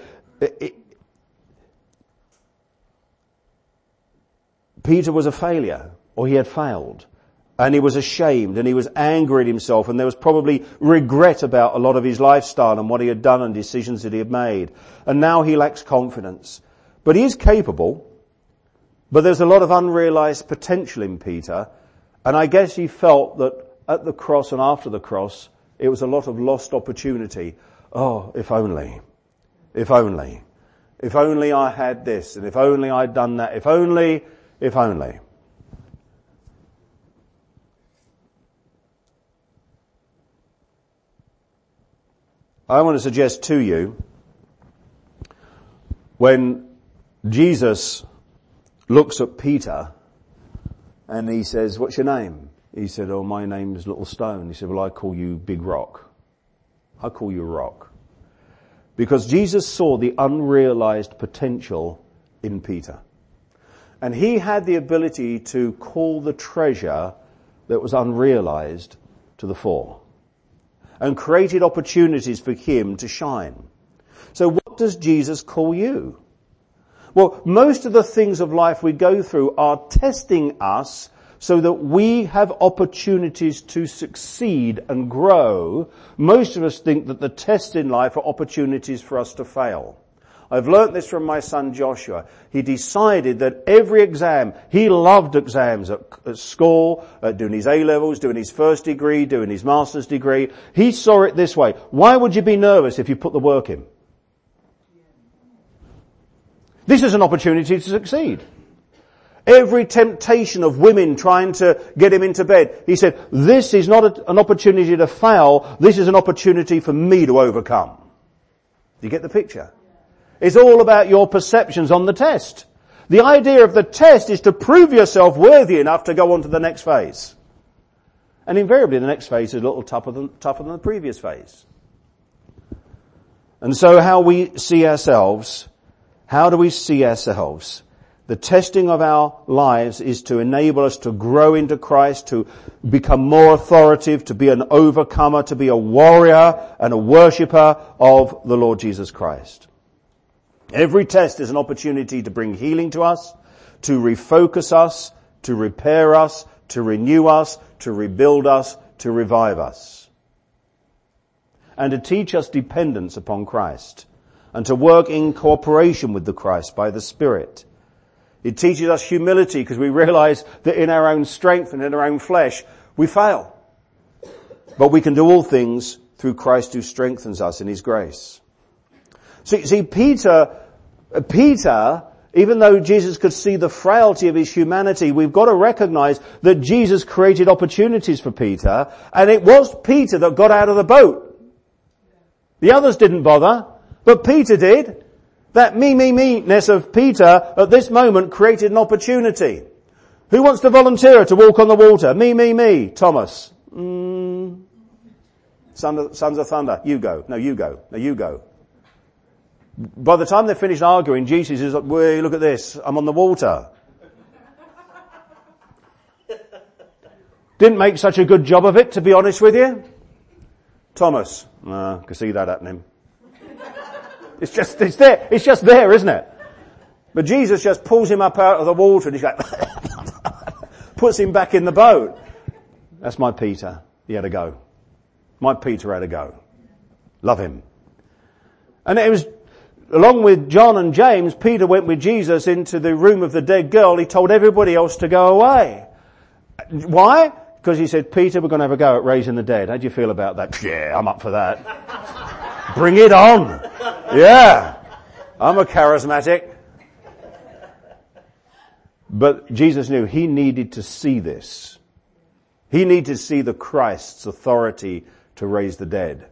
Peter was a failure, or he had failed, and he was ashamed, and he was angry at himself, and there was probably regret about a lot of his lifestyle and what he had done and decisions that he had made. And now he lacks confidence. But he is capable, but there's a lot of unrealized potential in Peter, and I guess he felt that at the cross and after the cross, it was a lot of lost opportunity. Oh, if only I had this, and if only I'd done that, if only. I want to suggest to you, when Jesus looks at Peter and he says, what's your name? He said, oh, my name is Little Stone. He said, well, I call you Big Rock. I call you Rock. Because Jesus saw the unrealized potential in Peter. And he had the ability to call the treasure that was unrealized to the fore. And created opportunities for him to shine. So what does Jesus call you? Well, most of the things of life we go through are testing us so that we have opportunities to succeed and grow. Most of us think that the tests in life are opportunities for us to fail. I've learnt this from my son Joshua. He decided that every exam, he loved exams at school, doing his A-levels, doing his first degree, doing his master's degree. He saw it this way. Why would you be nervous if you put the work in? This is an opportunity to succeed. Every temptation of women trying to get him into bed, he said, this is not an opportunity to fail, this is an opportunity for me to overcome. Do you get the picture? It's all about your perceptions on the test. The idea of the test is to prove yourself worthy enough to go on to the next phase. And invariably the next phase is a little tougher than the previous phase. And so how do we see ourselves? The testing of our lives is to enable us to grow into Christ, to become more authoritative, to be an overcomer, to be a warrior and a worshipper of the Lord Jesus Christ. Every test is an opportunity to bring healing to us, to refocus us, to repair us, to renew us, to rebuild us, to revive us. And to teach us dependence upon Christ, and to work in cooperation with the Christ by the Spirit. It teaches us humility because we realize that in our own strength and in our own flesh, we fail. But we can do all things through Christ who strengthens us in his grace. See, Peter, even though Jesus could see the frailty of his humanity, we've got to recognize that Jesus created opportunities for Peter, and it was Peter that got out of the boat. The others didn't bother, but Peter did. That me-ness of Peter at this moment created an opportunity. Who wants to volunteer to walk on the water? Me. Thomas. Sons of Thunder. You go. No, you go. No, you go. By the time they finished arguing, Jesus is like, "Wait, look at this. I'm on the water." Didn't make such a good job of it, to be honest with you. Thomas. Can see that happening. It's just there, isn't it? But Jesus just pulls him up out of the water and he's like, puts him back in the boat. That's my Peter. He had to go. My Peter had to go. Love him. And it was, along with John and James, Peter went with Jesus into the room of the dead girl. He told everybody else to go away. Why? Because he said, Peter, we're going to have a go at raising the dead. How do you feel about that? Yeah, I'm up for that. Bring it on. Yeah. I'm a charismatic. But Jesus knew he needed to see this. He needed to see the Christ's authority to raise the dead.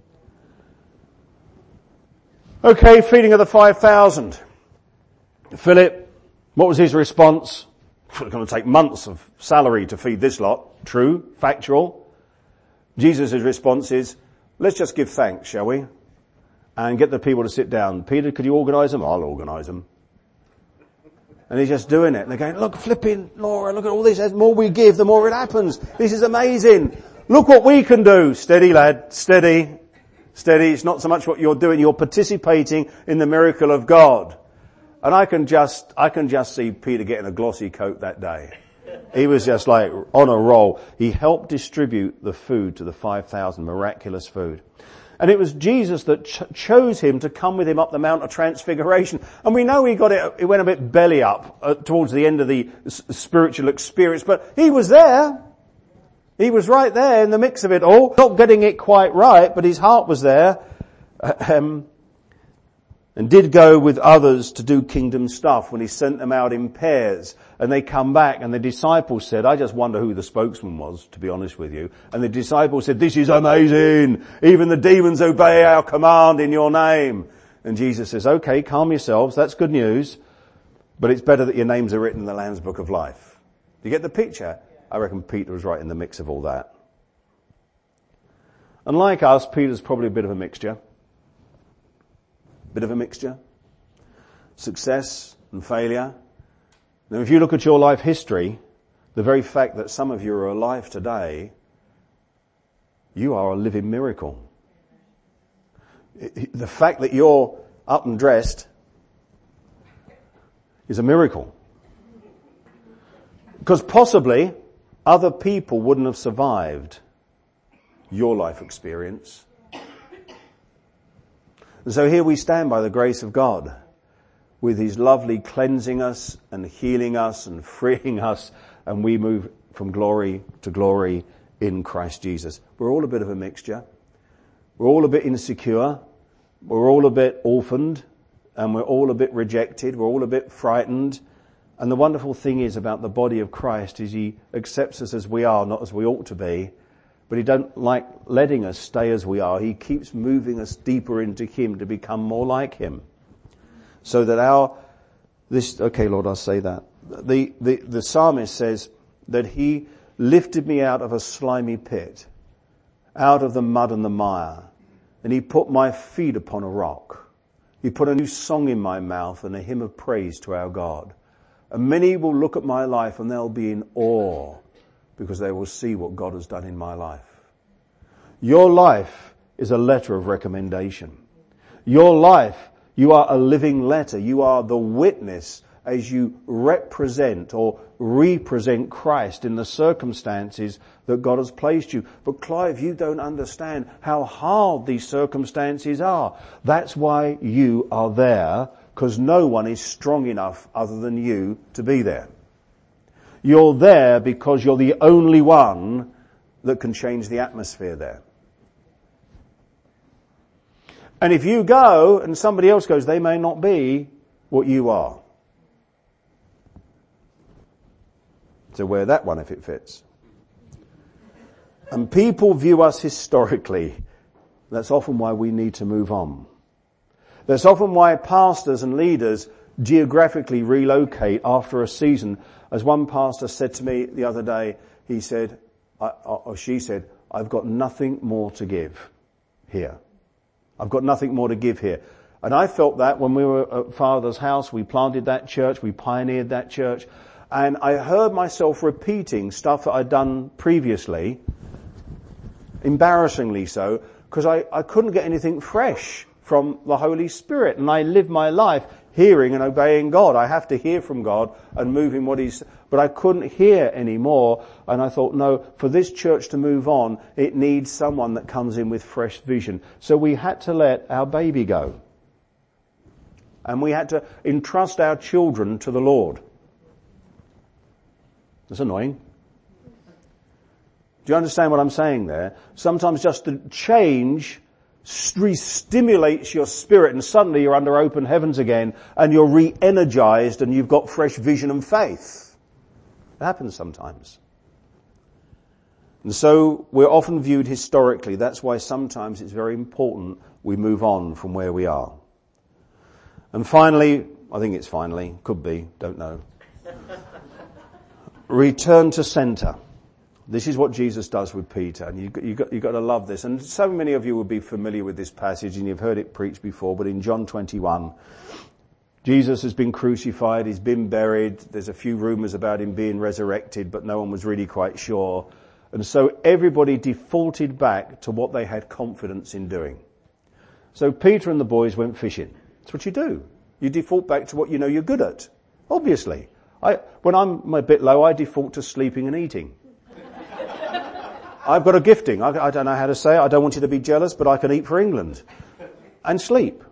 Okay, feeding of the 5,000. Philip, what was his response? It's going to take months of salary to feed this lot. True, factual. Jesus' response is, let's just give thanks, shall we? And get the people to sit down. Peter, could you organise them? I'll organise them. And he's just doing it. And they're going, look, flipping, Laura, look at all this. The more we give, the more it happens. This is amazing. Look what we can do. Steady, lad. Steady. Steady. It's not so much what you're doing. You're participating in the miracle of God. And I can just see Peter getting a glossy coat that day. He was just like on a roll. He helped distribute the food to the 5,000, miraculous food. And it was Jesus that chose him to come with him up the Mount of Transfiguration. And we know he went a bit belly up towards the end of the spiritual experience, but he was there. He was right there in the mix of it all. Not getting it quite right, but his heart was there. And did go with others to do kingdom stuff when he sent them out in pairs. And they come back and the disciples said, I just wonder who the spokesman was, to be honest with you. And the disciples said, this is amazing. Even the demons obey our command in your name. And Jesus says, okay, calm yourselves. That's good news. But it's better that your names are written in the Lamb's Book of Life. Do you get the picture? I reckon Peter was right in the mix of all that. And like us, Peter's probably a bit of a mixture. Bit of a mixture. Success and failure. Now if you look at your life history, the very fact that some of you are alive today, you are a living miracle. The fact that you're up and dressed is a miracle. Because possibly other people wouldn't have survived your life experience. And so here we stand by the grace of God, with his lovely cleansing us and healing us and freeing us, and we move from glory to glory in Christ Jesus. We're all a bit of a mixture. We're all a bit insecure. We're all a bit orphaned, and we're all a bit rejected. We're all a bit frightened. And the wonderful thing is about the body of Christ is he accepts us as we are, not as we ought to be. But he don't like letting us stay as we are. He keeps moving us deeper into him to become more like him. So that okay, Lord, I'll say that. The psalmist says that he lifted me out of a slimy pit, out of the mud and the mire, and he put my feet upon a rock. He put a new song in my mouth and a hymn of praise to our God. And many will look at my life and they'll be in awe because they will see what God has done in my life. Your life is a letter of recommendation. Your life, you are a living letter. You are the witness as you represent or represent Christ in the circumstances that God has placed you. But Clive, you don't understand how hard these circumstances are. That's why you are there, because no one is strong enough other than you to be there. You're there because you're the only one that can change the atmosphere there. And if you go and somebody else goes, they may not be what you are. So wear that one if it fits. And people view us historically. That's often why we need to move on. That's often why pastors and leaders geographically relocate after a season. As one pastor said to me the other day, he said, or she said, I've got nothing more to give here. I've got nothing more to give here. And I felt that when we were at Father's house, we planted that church, we pioneered that church, and I heard myself repeating stuff that I'd done previously, embarrassingly so, because I couldn't get anything fresh from the Holy Spirit. And I live my life hearing and obeying God. I have to hear from God and move in what He's... But I couldn't hear anymore. And I thought, no, for this church to move on, it needs someone that comes in with fresh vision. So we had to let our baby go. And we had to entrust our children to the Lord. That's annoying. Do you understand what I'm saying there? Sometimes just the change re-stimulates your spirit and suddenly you're under open heavens again and you're re-energized and you've got fresh vision and faith. It happens sometimes. And so we're often viewed historically. That's why sometimes it's very important we move on from where we are. And finally, I think it's finally, could be, don't know. Return to center. This is what Jesus does with Peter, and you've got to love this. And so many of you will be familiar with this passage, and you've heard it preached before, but in John 21, Jesus has been crucified, he's been buried, there's a few rumours about him being resurrected, but no one was really quite sure. And so everybody defaulted back to what they had confidence in doing. So Peter and the boys went fishing. That's what you do. You default back to what you know you're good at. Obviously. When I'm a bit low, I default to sleeping and eating. I've got a gifting. I don't know how to say it. I don't want you to be jealous, but I can eat for England. And sleep.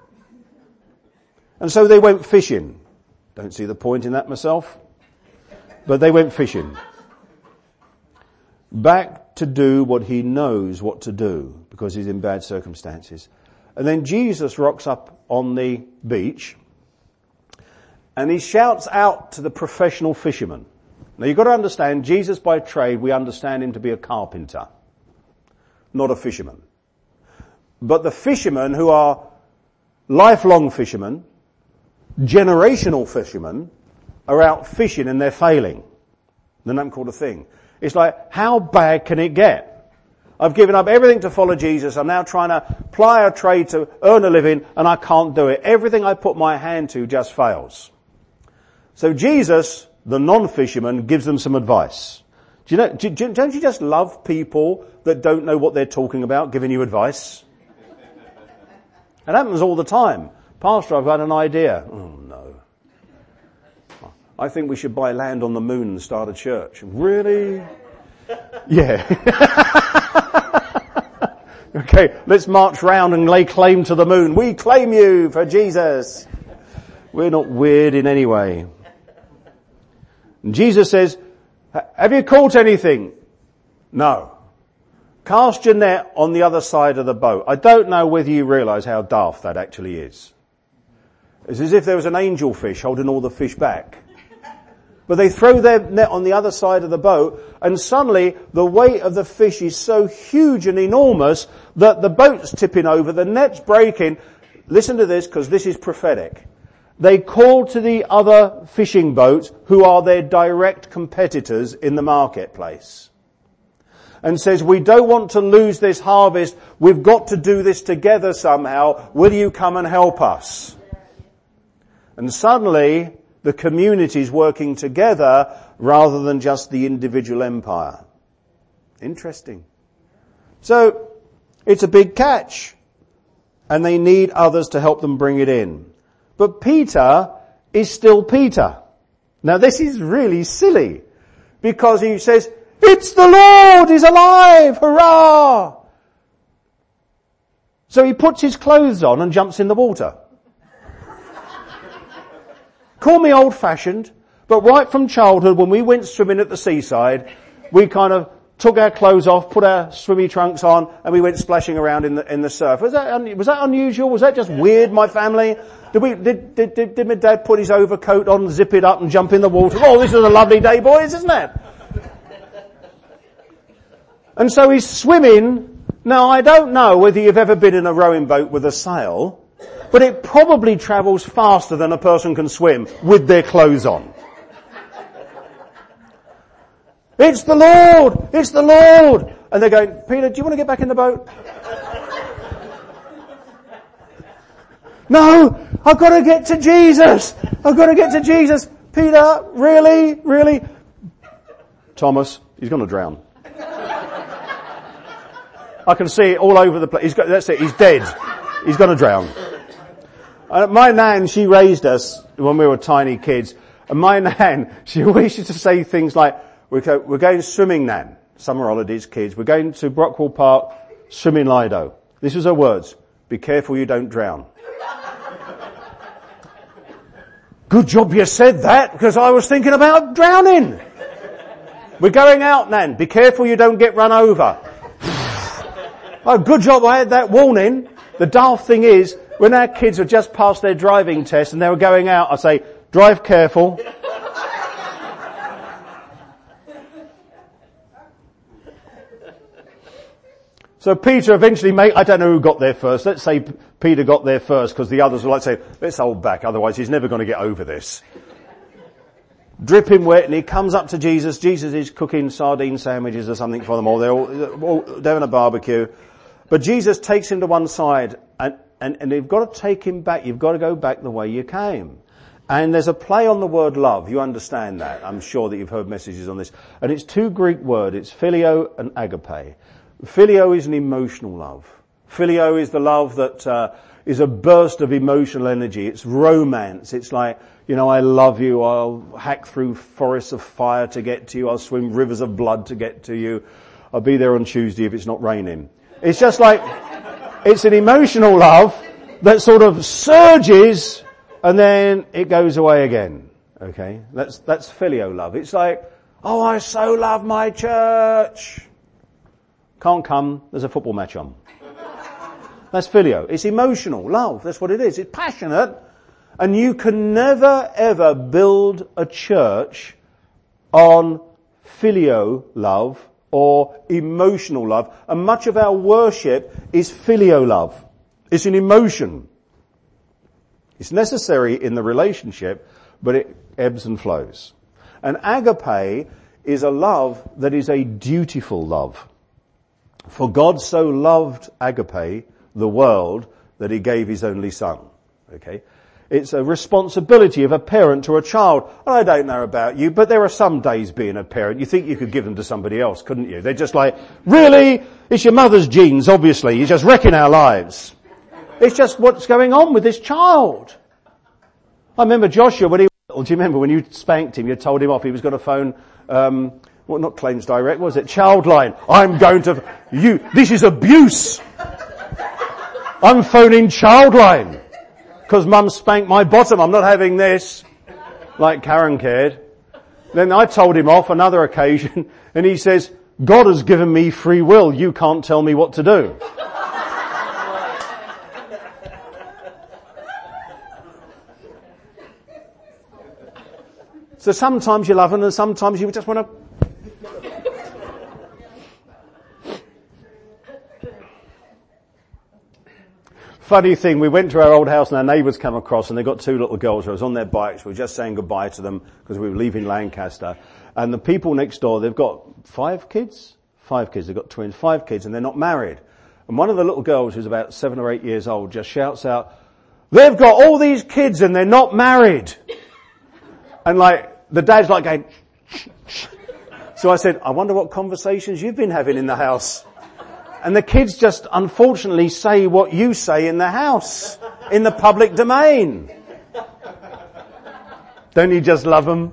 And so they went fishing. Don't see the point in that myself. But they went fishing. Back to do what he knows what to do, because he's in bad circumstances. And then Jesus rocks up on the beach, and he shouts out to the professional fishermen. Now you've got to understand, Jesus by trade, we understand him to be a carpenter, not a fisherman. But the fishermen who are lifelong fishermen, generational fishermen, are out fishing and they're failing. They're not called a thing. It's like, how bad can it get? I've given up everything to follow Jesus. I'm now trying to ply a trade to earn a living and I can't do it. Everything I put my hand to just fails. So Jesus, the non-fisherman, gives them some advice. Don't you just love people that don't know what they're talking about giving you advice? It happens all the time. Pastor, I've got an idea. Oh no. I think we should buy land on the moon and start a church. Really? Yeah. Okay, let's march round and lay claim to the moon. We claim you for Jesus. We're not weird in any way. And Jesus says, have you caught anything? No. Cast your net on the other side of the boat. I don't know whether you realise how daft that actually is. It's as if there was an angelfish holding all the fish back. But they throw their net on the other side of the boat, and suddenly the weight of the fish is so huge and enormous that the boat's tipping over, the net's breaking. Listen to this, because this is prophetic. They call to the other fishing boats, who are their direct competitors in the marketplace, and says, we don't want to lose this harvest. We've got to do this together somehow. Will you come and help us? And suddenly, the community's working together rather than just the individual empire. Interesting. So, it's a big catch. And they need others to help them bring it in. But Peter is still Peter. Now this is really silly. Because he says, it's the Lord, he's alive, hurrah! So he puts his clothes on and jumps in the water. Call me old-fashioned, but right from childhood, when we went swimming at the seaside, we kind of took our clothes off, put our swimmy trunks on, and we went splashing around in the surf. Was that unusual? Was that just weird, my family? Did my dad put his overcoat on, zip it up, and jump in the water? Oh, this is a lovely day, boys, isn't it? And so he's swimming. Now, I don't know whether you've ever been in a rowing boat with a sail, but it probably travels faster than a person can swim with their clothes on. It's the Lord! It's the Lord! And they're going, Peter, do you want to get back in the boat? No! I've got to get to Jesus! I've got to get to Jesus! Peter, really? Really? Thomas, he's going to drown. I can see it all over the place. That's it, he's dead. He's going to drown. My nan, she raised us when we were tiny kids. And my nan, she always used to say things like, we're going swimming, Nan. Summer holidays, kids. We're going to Brockwell Park, swimming Lido. This was her words. Be careful you don't drown. Good job you said that, because I was thinking about drowning. We're going out, Nan. Be careful you don't get run over. Oh, good job I had that warning. The daft thing is, when our kids had just passed their driving test and they were going out, I say, drive careful. So Peter eventually I don't know who got there first. Let's say Peter got there first, because the others were like saying, let's hold back, otherwise he's never going to get over this. Dripping wet, and he comes up to Jesus. Jesus is cooking sardine sandwiches or something for them all. They're having a barbecue. But Jesus takes him to one side, and you've got to take him back. You've got to go back the way you came. And there's a play on the word love. You understand that. I'm sure that you've heard messages on this. And it's two Greek words. It's phileo and agape. Phileo is an emotional love. Phileo is the love that is a burst of emotional energy. It's romance. It's like, I love you. I'll hack through forests of fire to get to you. I'll swim rivers of blood to get to you. I'll be there on Tuesday if it's not raining. It's just like, it's an emotional love that sort of surges and then it goes away again. Okay? That's phileo love. It's like, oh, I so love my church. Can't come, there's a football match on. That's phileo. It's emotional love. That's what it is. It's passionate. And you can never ever build a church on phileo love or emotional love. And much of our worship is phileo love. It's an emotion. It's necessary in the relationship, but it ebbs and flows. And agape is a love that is a dutiful love. For God so loved agape, the world, that he gave his only son. Okay? It's a responsibility of a parent to a child. And I don't know about you, but there are some days being a parent, you think you could give them to somebody else, couldn't you? They're just like, really? It's your mother's genes, obviously. You're just wrecking our lives. It's just what's going on with this child. I remember Joshua, when he was little, do you remember when you spanked him, you told him off, he was going to phone Well, not Claims Direct, was it? Childline. This is abuse. I'm phoning Childline. Because Mum spanked my bottom. I'm not having this. Like Karen cared. Then I told him off another occasion, and he says, God has given me free will. You can't tell me what to do. So sometimes you love them and sometimes you just want to... Funny thing, we went to our old house and our neighbours come across and they got two little girls. I was on their bikes. We were just saying goodbye to them because we were leaving Lancaster. And the people next door, they've got 5 kids. 5 kids. They've got twins, 5 kids, and they're not married. And one of the little girls, who's about 7 or 8 years old, just shouts out, "They've got all these kids and they're not married." And the dad's going, shh. So I said, I wonder what conversations you've been having in the house. And the kids just unfortunately say what you say in the house, in the public domain. Don't you just love them?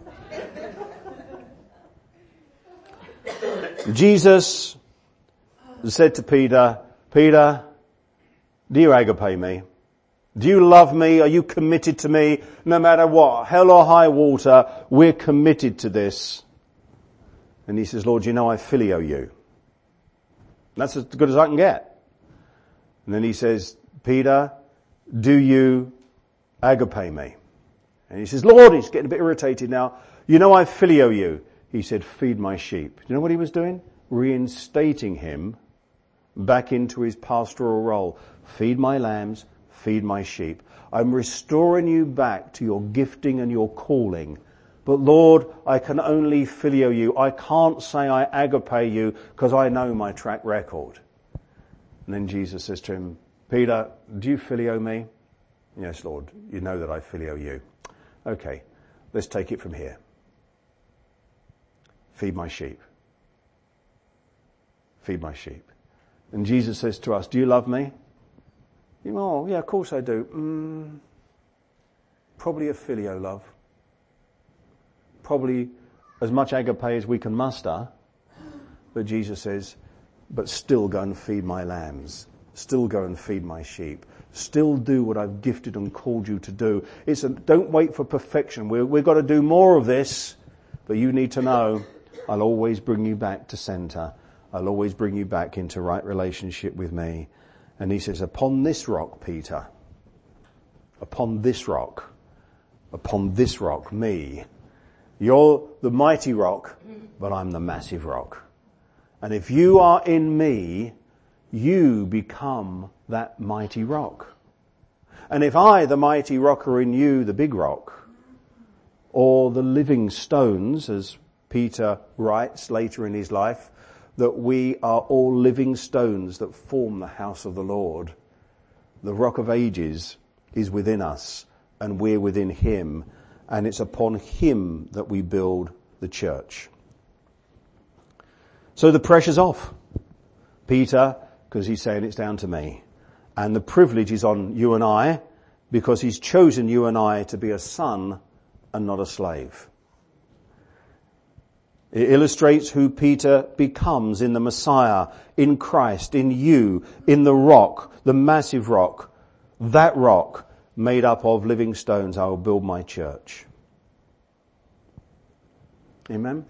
Jesus said to Peter, "Peter, do you agape me? Do you love me? Are you committed to me? No matter what, hell or high water, we're committed to this." And he says, "Lord, you know I phileo you." And that's as good as I can get. And then he says, "Peter, do you agape me?" And he says, "Lord," he's getting a bit irritated now, "you know I phileo you." He said, "Feed my sheep." Do you know what he was doing? Reinstating him back into his pastoral role. Feed my lambs, feed my sheep. I'm restoring you back to your gifting and your calling. But Lord, I can only phileo you. I can't say I agape you because I know my track record. And then Jesus says to him, "Peter, do you phileo me?" "Yes, Lord, you know that I phileo you." "Okay, let's take it from here. Feed my sheep. Feed my sheep." And Jesus says to us, "Do you love me?" "Oh, yeah, of course I do." Probably a phileo love. Probably as much agape as we can muster. But Jesus says, "But still go and feed my lambs. Still go and feed my sheep. Still do what I've gifted and called you to do." Don't wait for perfection. We've got to do more of this. But you need to know, I'll always bring you back to center. I'll always bring you back into right relationship with me. And he says, "Upon this rock, Peter, upon this rock, me. You're the mighty rock, but I'm the massive rock. And if you are in me, you become that mighty rock. And if I, the mighty rock, are in you, the big rock, or the living stones, as Peter writes later in his life, that we are all living stones that form the house of the Lord. The rock of ages is within us, and we're within him, and it's upon him that we build the church. So the pressure's off. Peter, because he's saying it's down to me. And the privilege is on you and I, because he's chosen you and I to be a son and not a slave. It illustrates who Peter becomes in the Messiah, in Christ, in you, in the rock, the massive rock. That rock made up of living stones, I will build my church. Amen?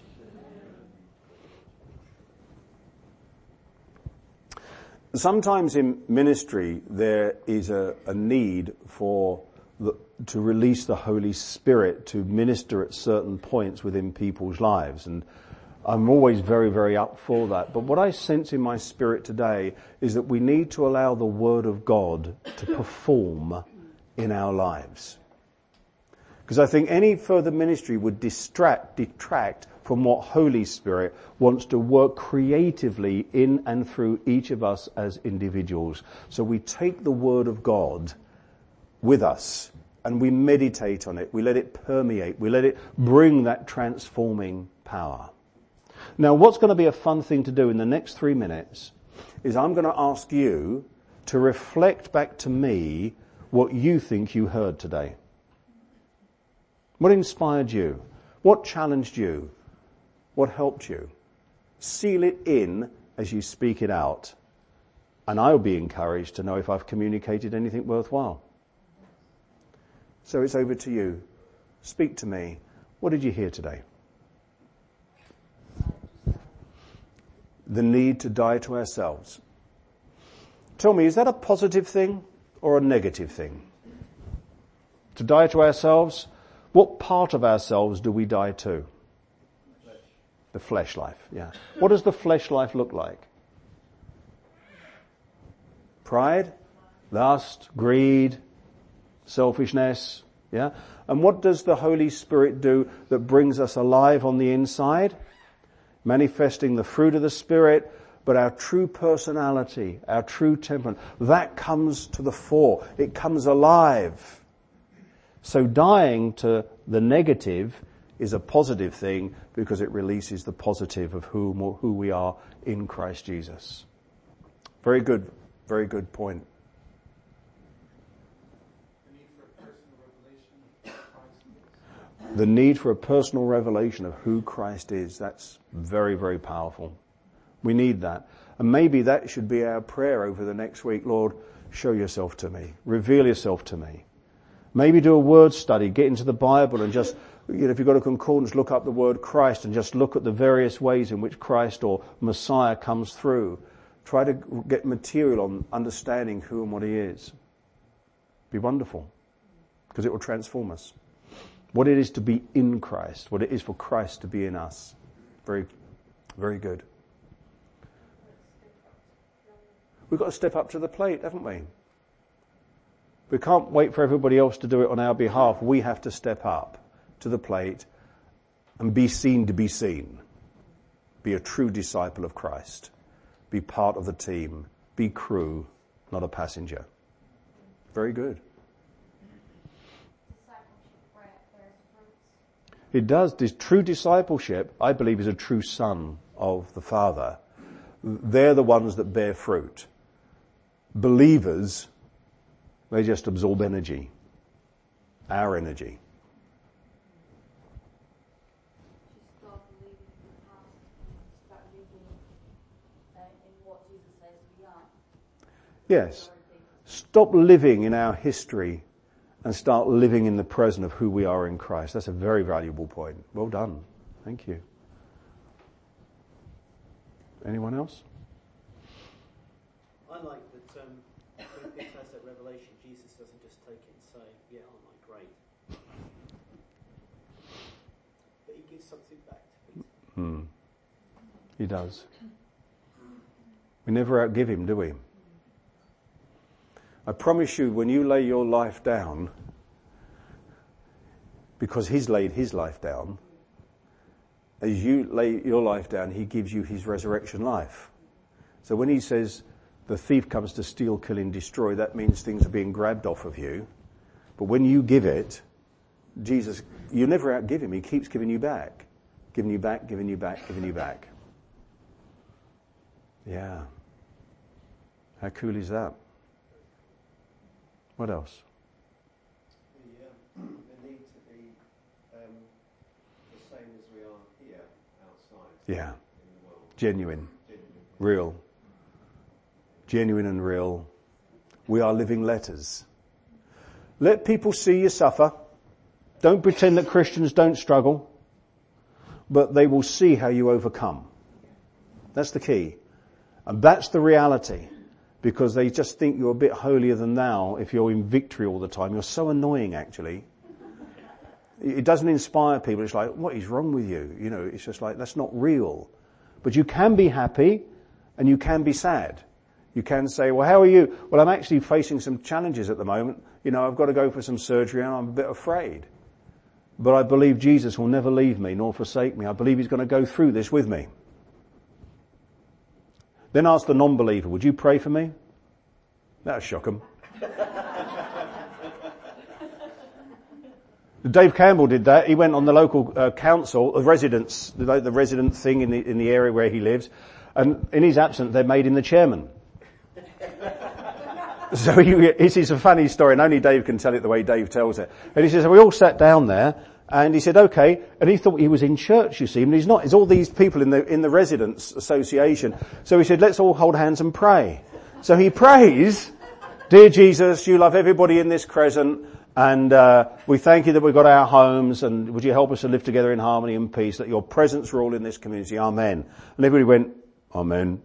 Sometimes in ministry there is a need to release the Holy Spirit to minister at certain points within people's lives. And I'm always very, very up for that. But what I sense in my spirit today is that we need to allow the Word of God to perform in our lives. Because I think any further ministry would detract from what Holy Spirit wants to work creatively in and through each of us as individuals. So we take the Word of God with us and we meditate on it. We let it permeate. We let it bring that transforming power. Now, what's going to be a fun thing to do in the next 3 minutes is I'm going to ask you to reflect back to me what you think you heard today. What inspired you? What challenged you? What helped you? Seal it in as you speak it out. And I'll be encouraged to know if I've communicated anything worthwhile. So it's over to you. Speak to me. What did you hear today? The need to die to ourselves. Tell me, is that a positive thing or a negative thing? To die to ourselves? What part of ourselves do we die to? The flesh life, yeah. What does the flesh life look like? Pride, lust, greed, selfishness, yeah. And what does the Holy Spirit do that brings us alive on the inside? Manifesting the fruit of the Spirit, but our true personality, our true temperament, that comes to the fore. It comes alive. So dying to the negative is a positive thing because it releases the positive of who we are in Christ Jesus. Very good point. The need for a personal revelation of who Christ is. That's very, very powerful. We need that. And maybe that should be our prayer over the next week. Lord, show yourself to me. Reveal yourself to me. Maybe do a word study. Get into the Bible and just, if you've got a concordance, look up the word Christ and just look at the various ways in which Christ or Messiah comes through. Try to get material on understanding who and what he is. Be wonderful. Because it will transform us. What it is to be in Christ. What it is for Christ to be in us. Very, very good. We've got to step up to the plate, haven't we? We can't wait for everybody else to do it on our behalf. We have to step up to the plate and be seen to be seen. Be a true disciple of Christ. Be part of the team. Be crew, not a passenger. Very good. It does. This true discipleship, I believe, is a true son of the Father. They're the ones that bear fruit. Believers, they just absorb energy. Our energy. Yes. Stop living in our history and start living in the present of who we are in Christ. That's a very valuable point. Well done. Thank you. Anyone else? I like that when Peter has that revelation, Jesus doesn't just take it and say, yeah, aren't I great? But he gives something back to Peter. He does. We never outgive him, do we? I promise you, when you lay your life down, because he's laid his life down, as you lay your life down, he gives you his resurrection life. So when he says, the thief comes to steal, kill and destroy, that means things are being grabbed off of you. But when you give it, Jesus, you never outgive him. He keeps giving you back. Giving you back, giving you back, giving you back. Yeah. How cool is that? What else? The need to be the same as we are here outside. Yeah. In the world. Genuine. Real. Genuine and real. We are living letters. Let people see you suffer. Don't pretend that Christians don't struggle. But they will see how you overcome. That's the key. And that's the reality. Because they just think you're a bit holier than thou if you're in victory all the time. You're so annoying, actually. It doesn't inspire people. It's like, what is wrong with you? You know, it's just like, that's not real. But you can be happy and you can be sad. You can say, well, how are you? Well, I'm actually facing some challenges at the moment. You know, I've got to go for some surgery and I'm a bit afraid. But I believe Jesus will never leave me nor forsake me. I believe he's going to go through this with me. Then ask the non-believer, would you pray for me? That'll shock them. Dave Campbell did that. He went on the local council of residents, the resident thing in the area where he lives, and in his absence they made him the chairman. So this is a funny story, and only Dave can tell it the way Dave tells it. And he says, we all sat down there, And he said, okay. And he thought he was in church, you see, and he's not. It's all these people in the residents association. So he said, let's all hold hands and pray. So he prays, dear Jesus, you love everybody in this crescent, and we thank you that we've got our homes, and would you help us to live together in harmony and peace, that your presence rule in this community. Amen. And everybody went, Amen.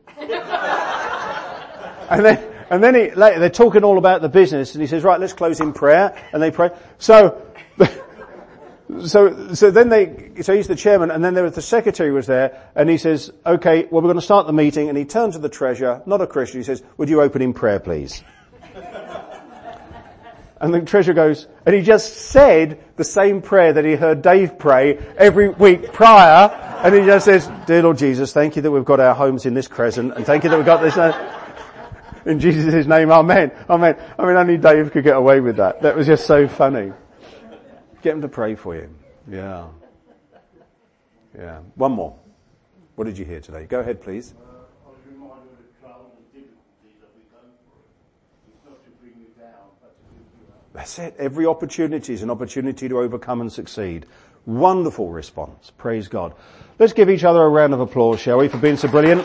And then later they're talking all about the business, and he says, right, let's close in prayer, and they pray. So he's the chairman, and then the secretary was there, and he says, okay, well, we're going to start the meeting, and he turned to the treasurer, not a Christian, he says, would you open in prayer, please? And the treasurer goes, and he just said the same prayer that he heard Dave pray every week prior, and he just says, dear Lord Jesus, thank you that we've got our homes in this crescent, and thank you that we've got this, in Jesus' name, amen. Amen. I mean, only Dave could get away with that. That was just so funny. Get him to pray for you. Yeah. Yeah. One more. What did you hear today? Go ahead, please. I was reminded of the trials and difficulties that we go through. It's not to bring you down, but to build you up. That's it. Every opportunity is an opportunity to overcome and succeed. Wonderful response. Praise God. Let's give each other a round of applause, shall we, for being so brilliant.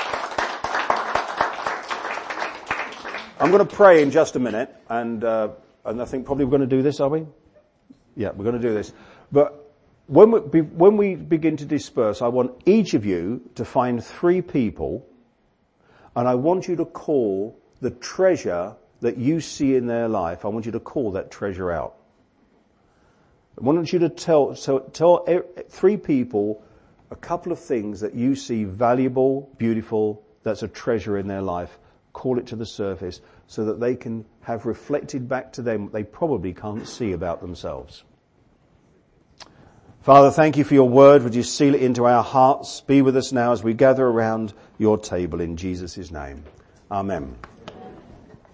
I'm going to pray in just a minute, and I think probably we're going to do this, are we? Yeah, we're going to do this. But when we begin to disperse, I want each of you to find 3 people, and I want you to call the treasure that you see in their life. I want you to call that treasure out. I want you to tell 3 people a couple of things that you see valuable, beautiful, that's a treasure in their life. Call it to the surface so that they can have reflected back to them what they probably can't see about themselves. Father, thank you for your word. Would you seal it into our hearts? Be with us now as we gather around your table in Jesus' name. Amen.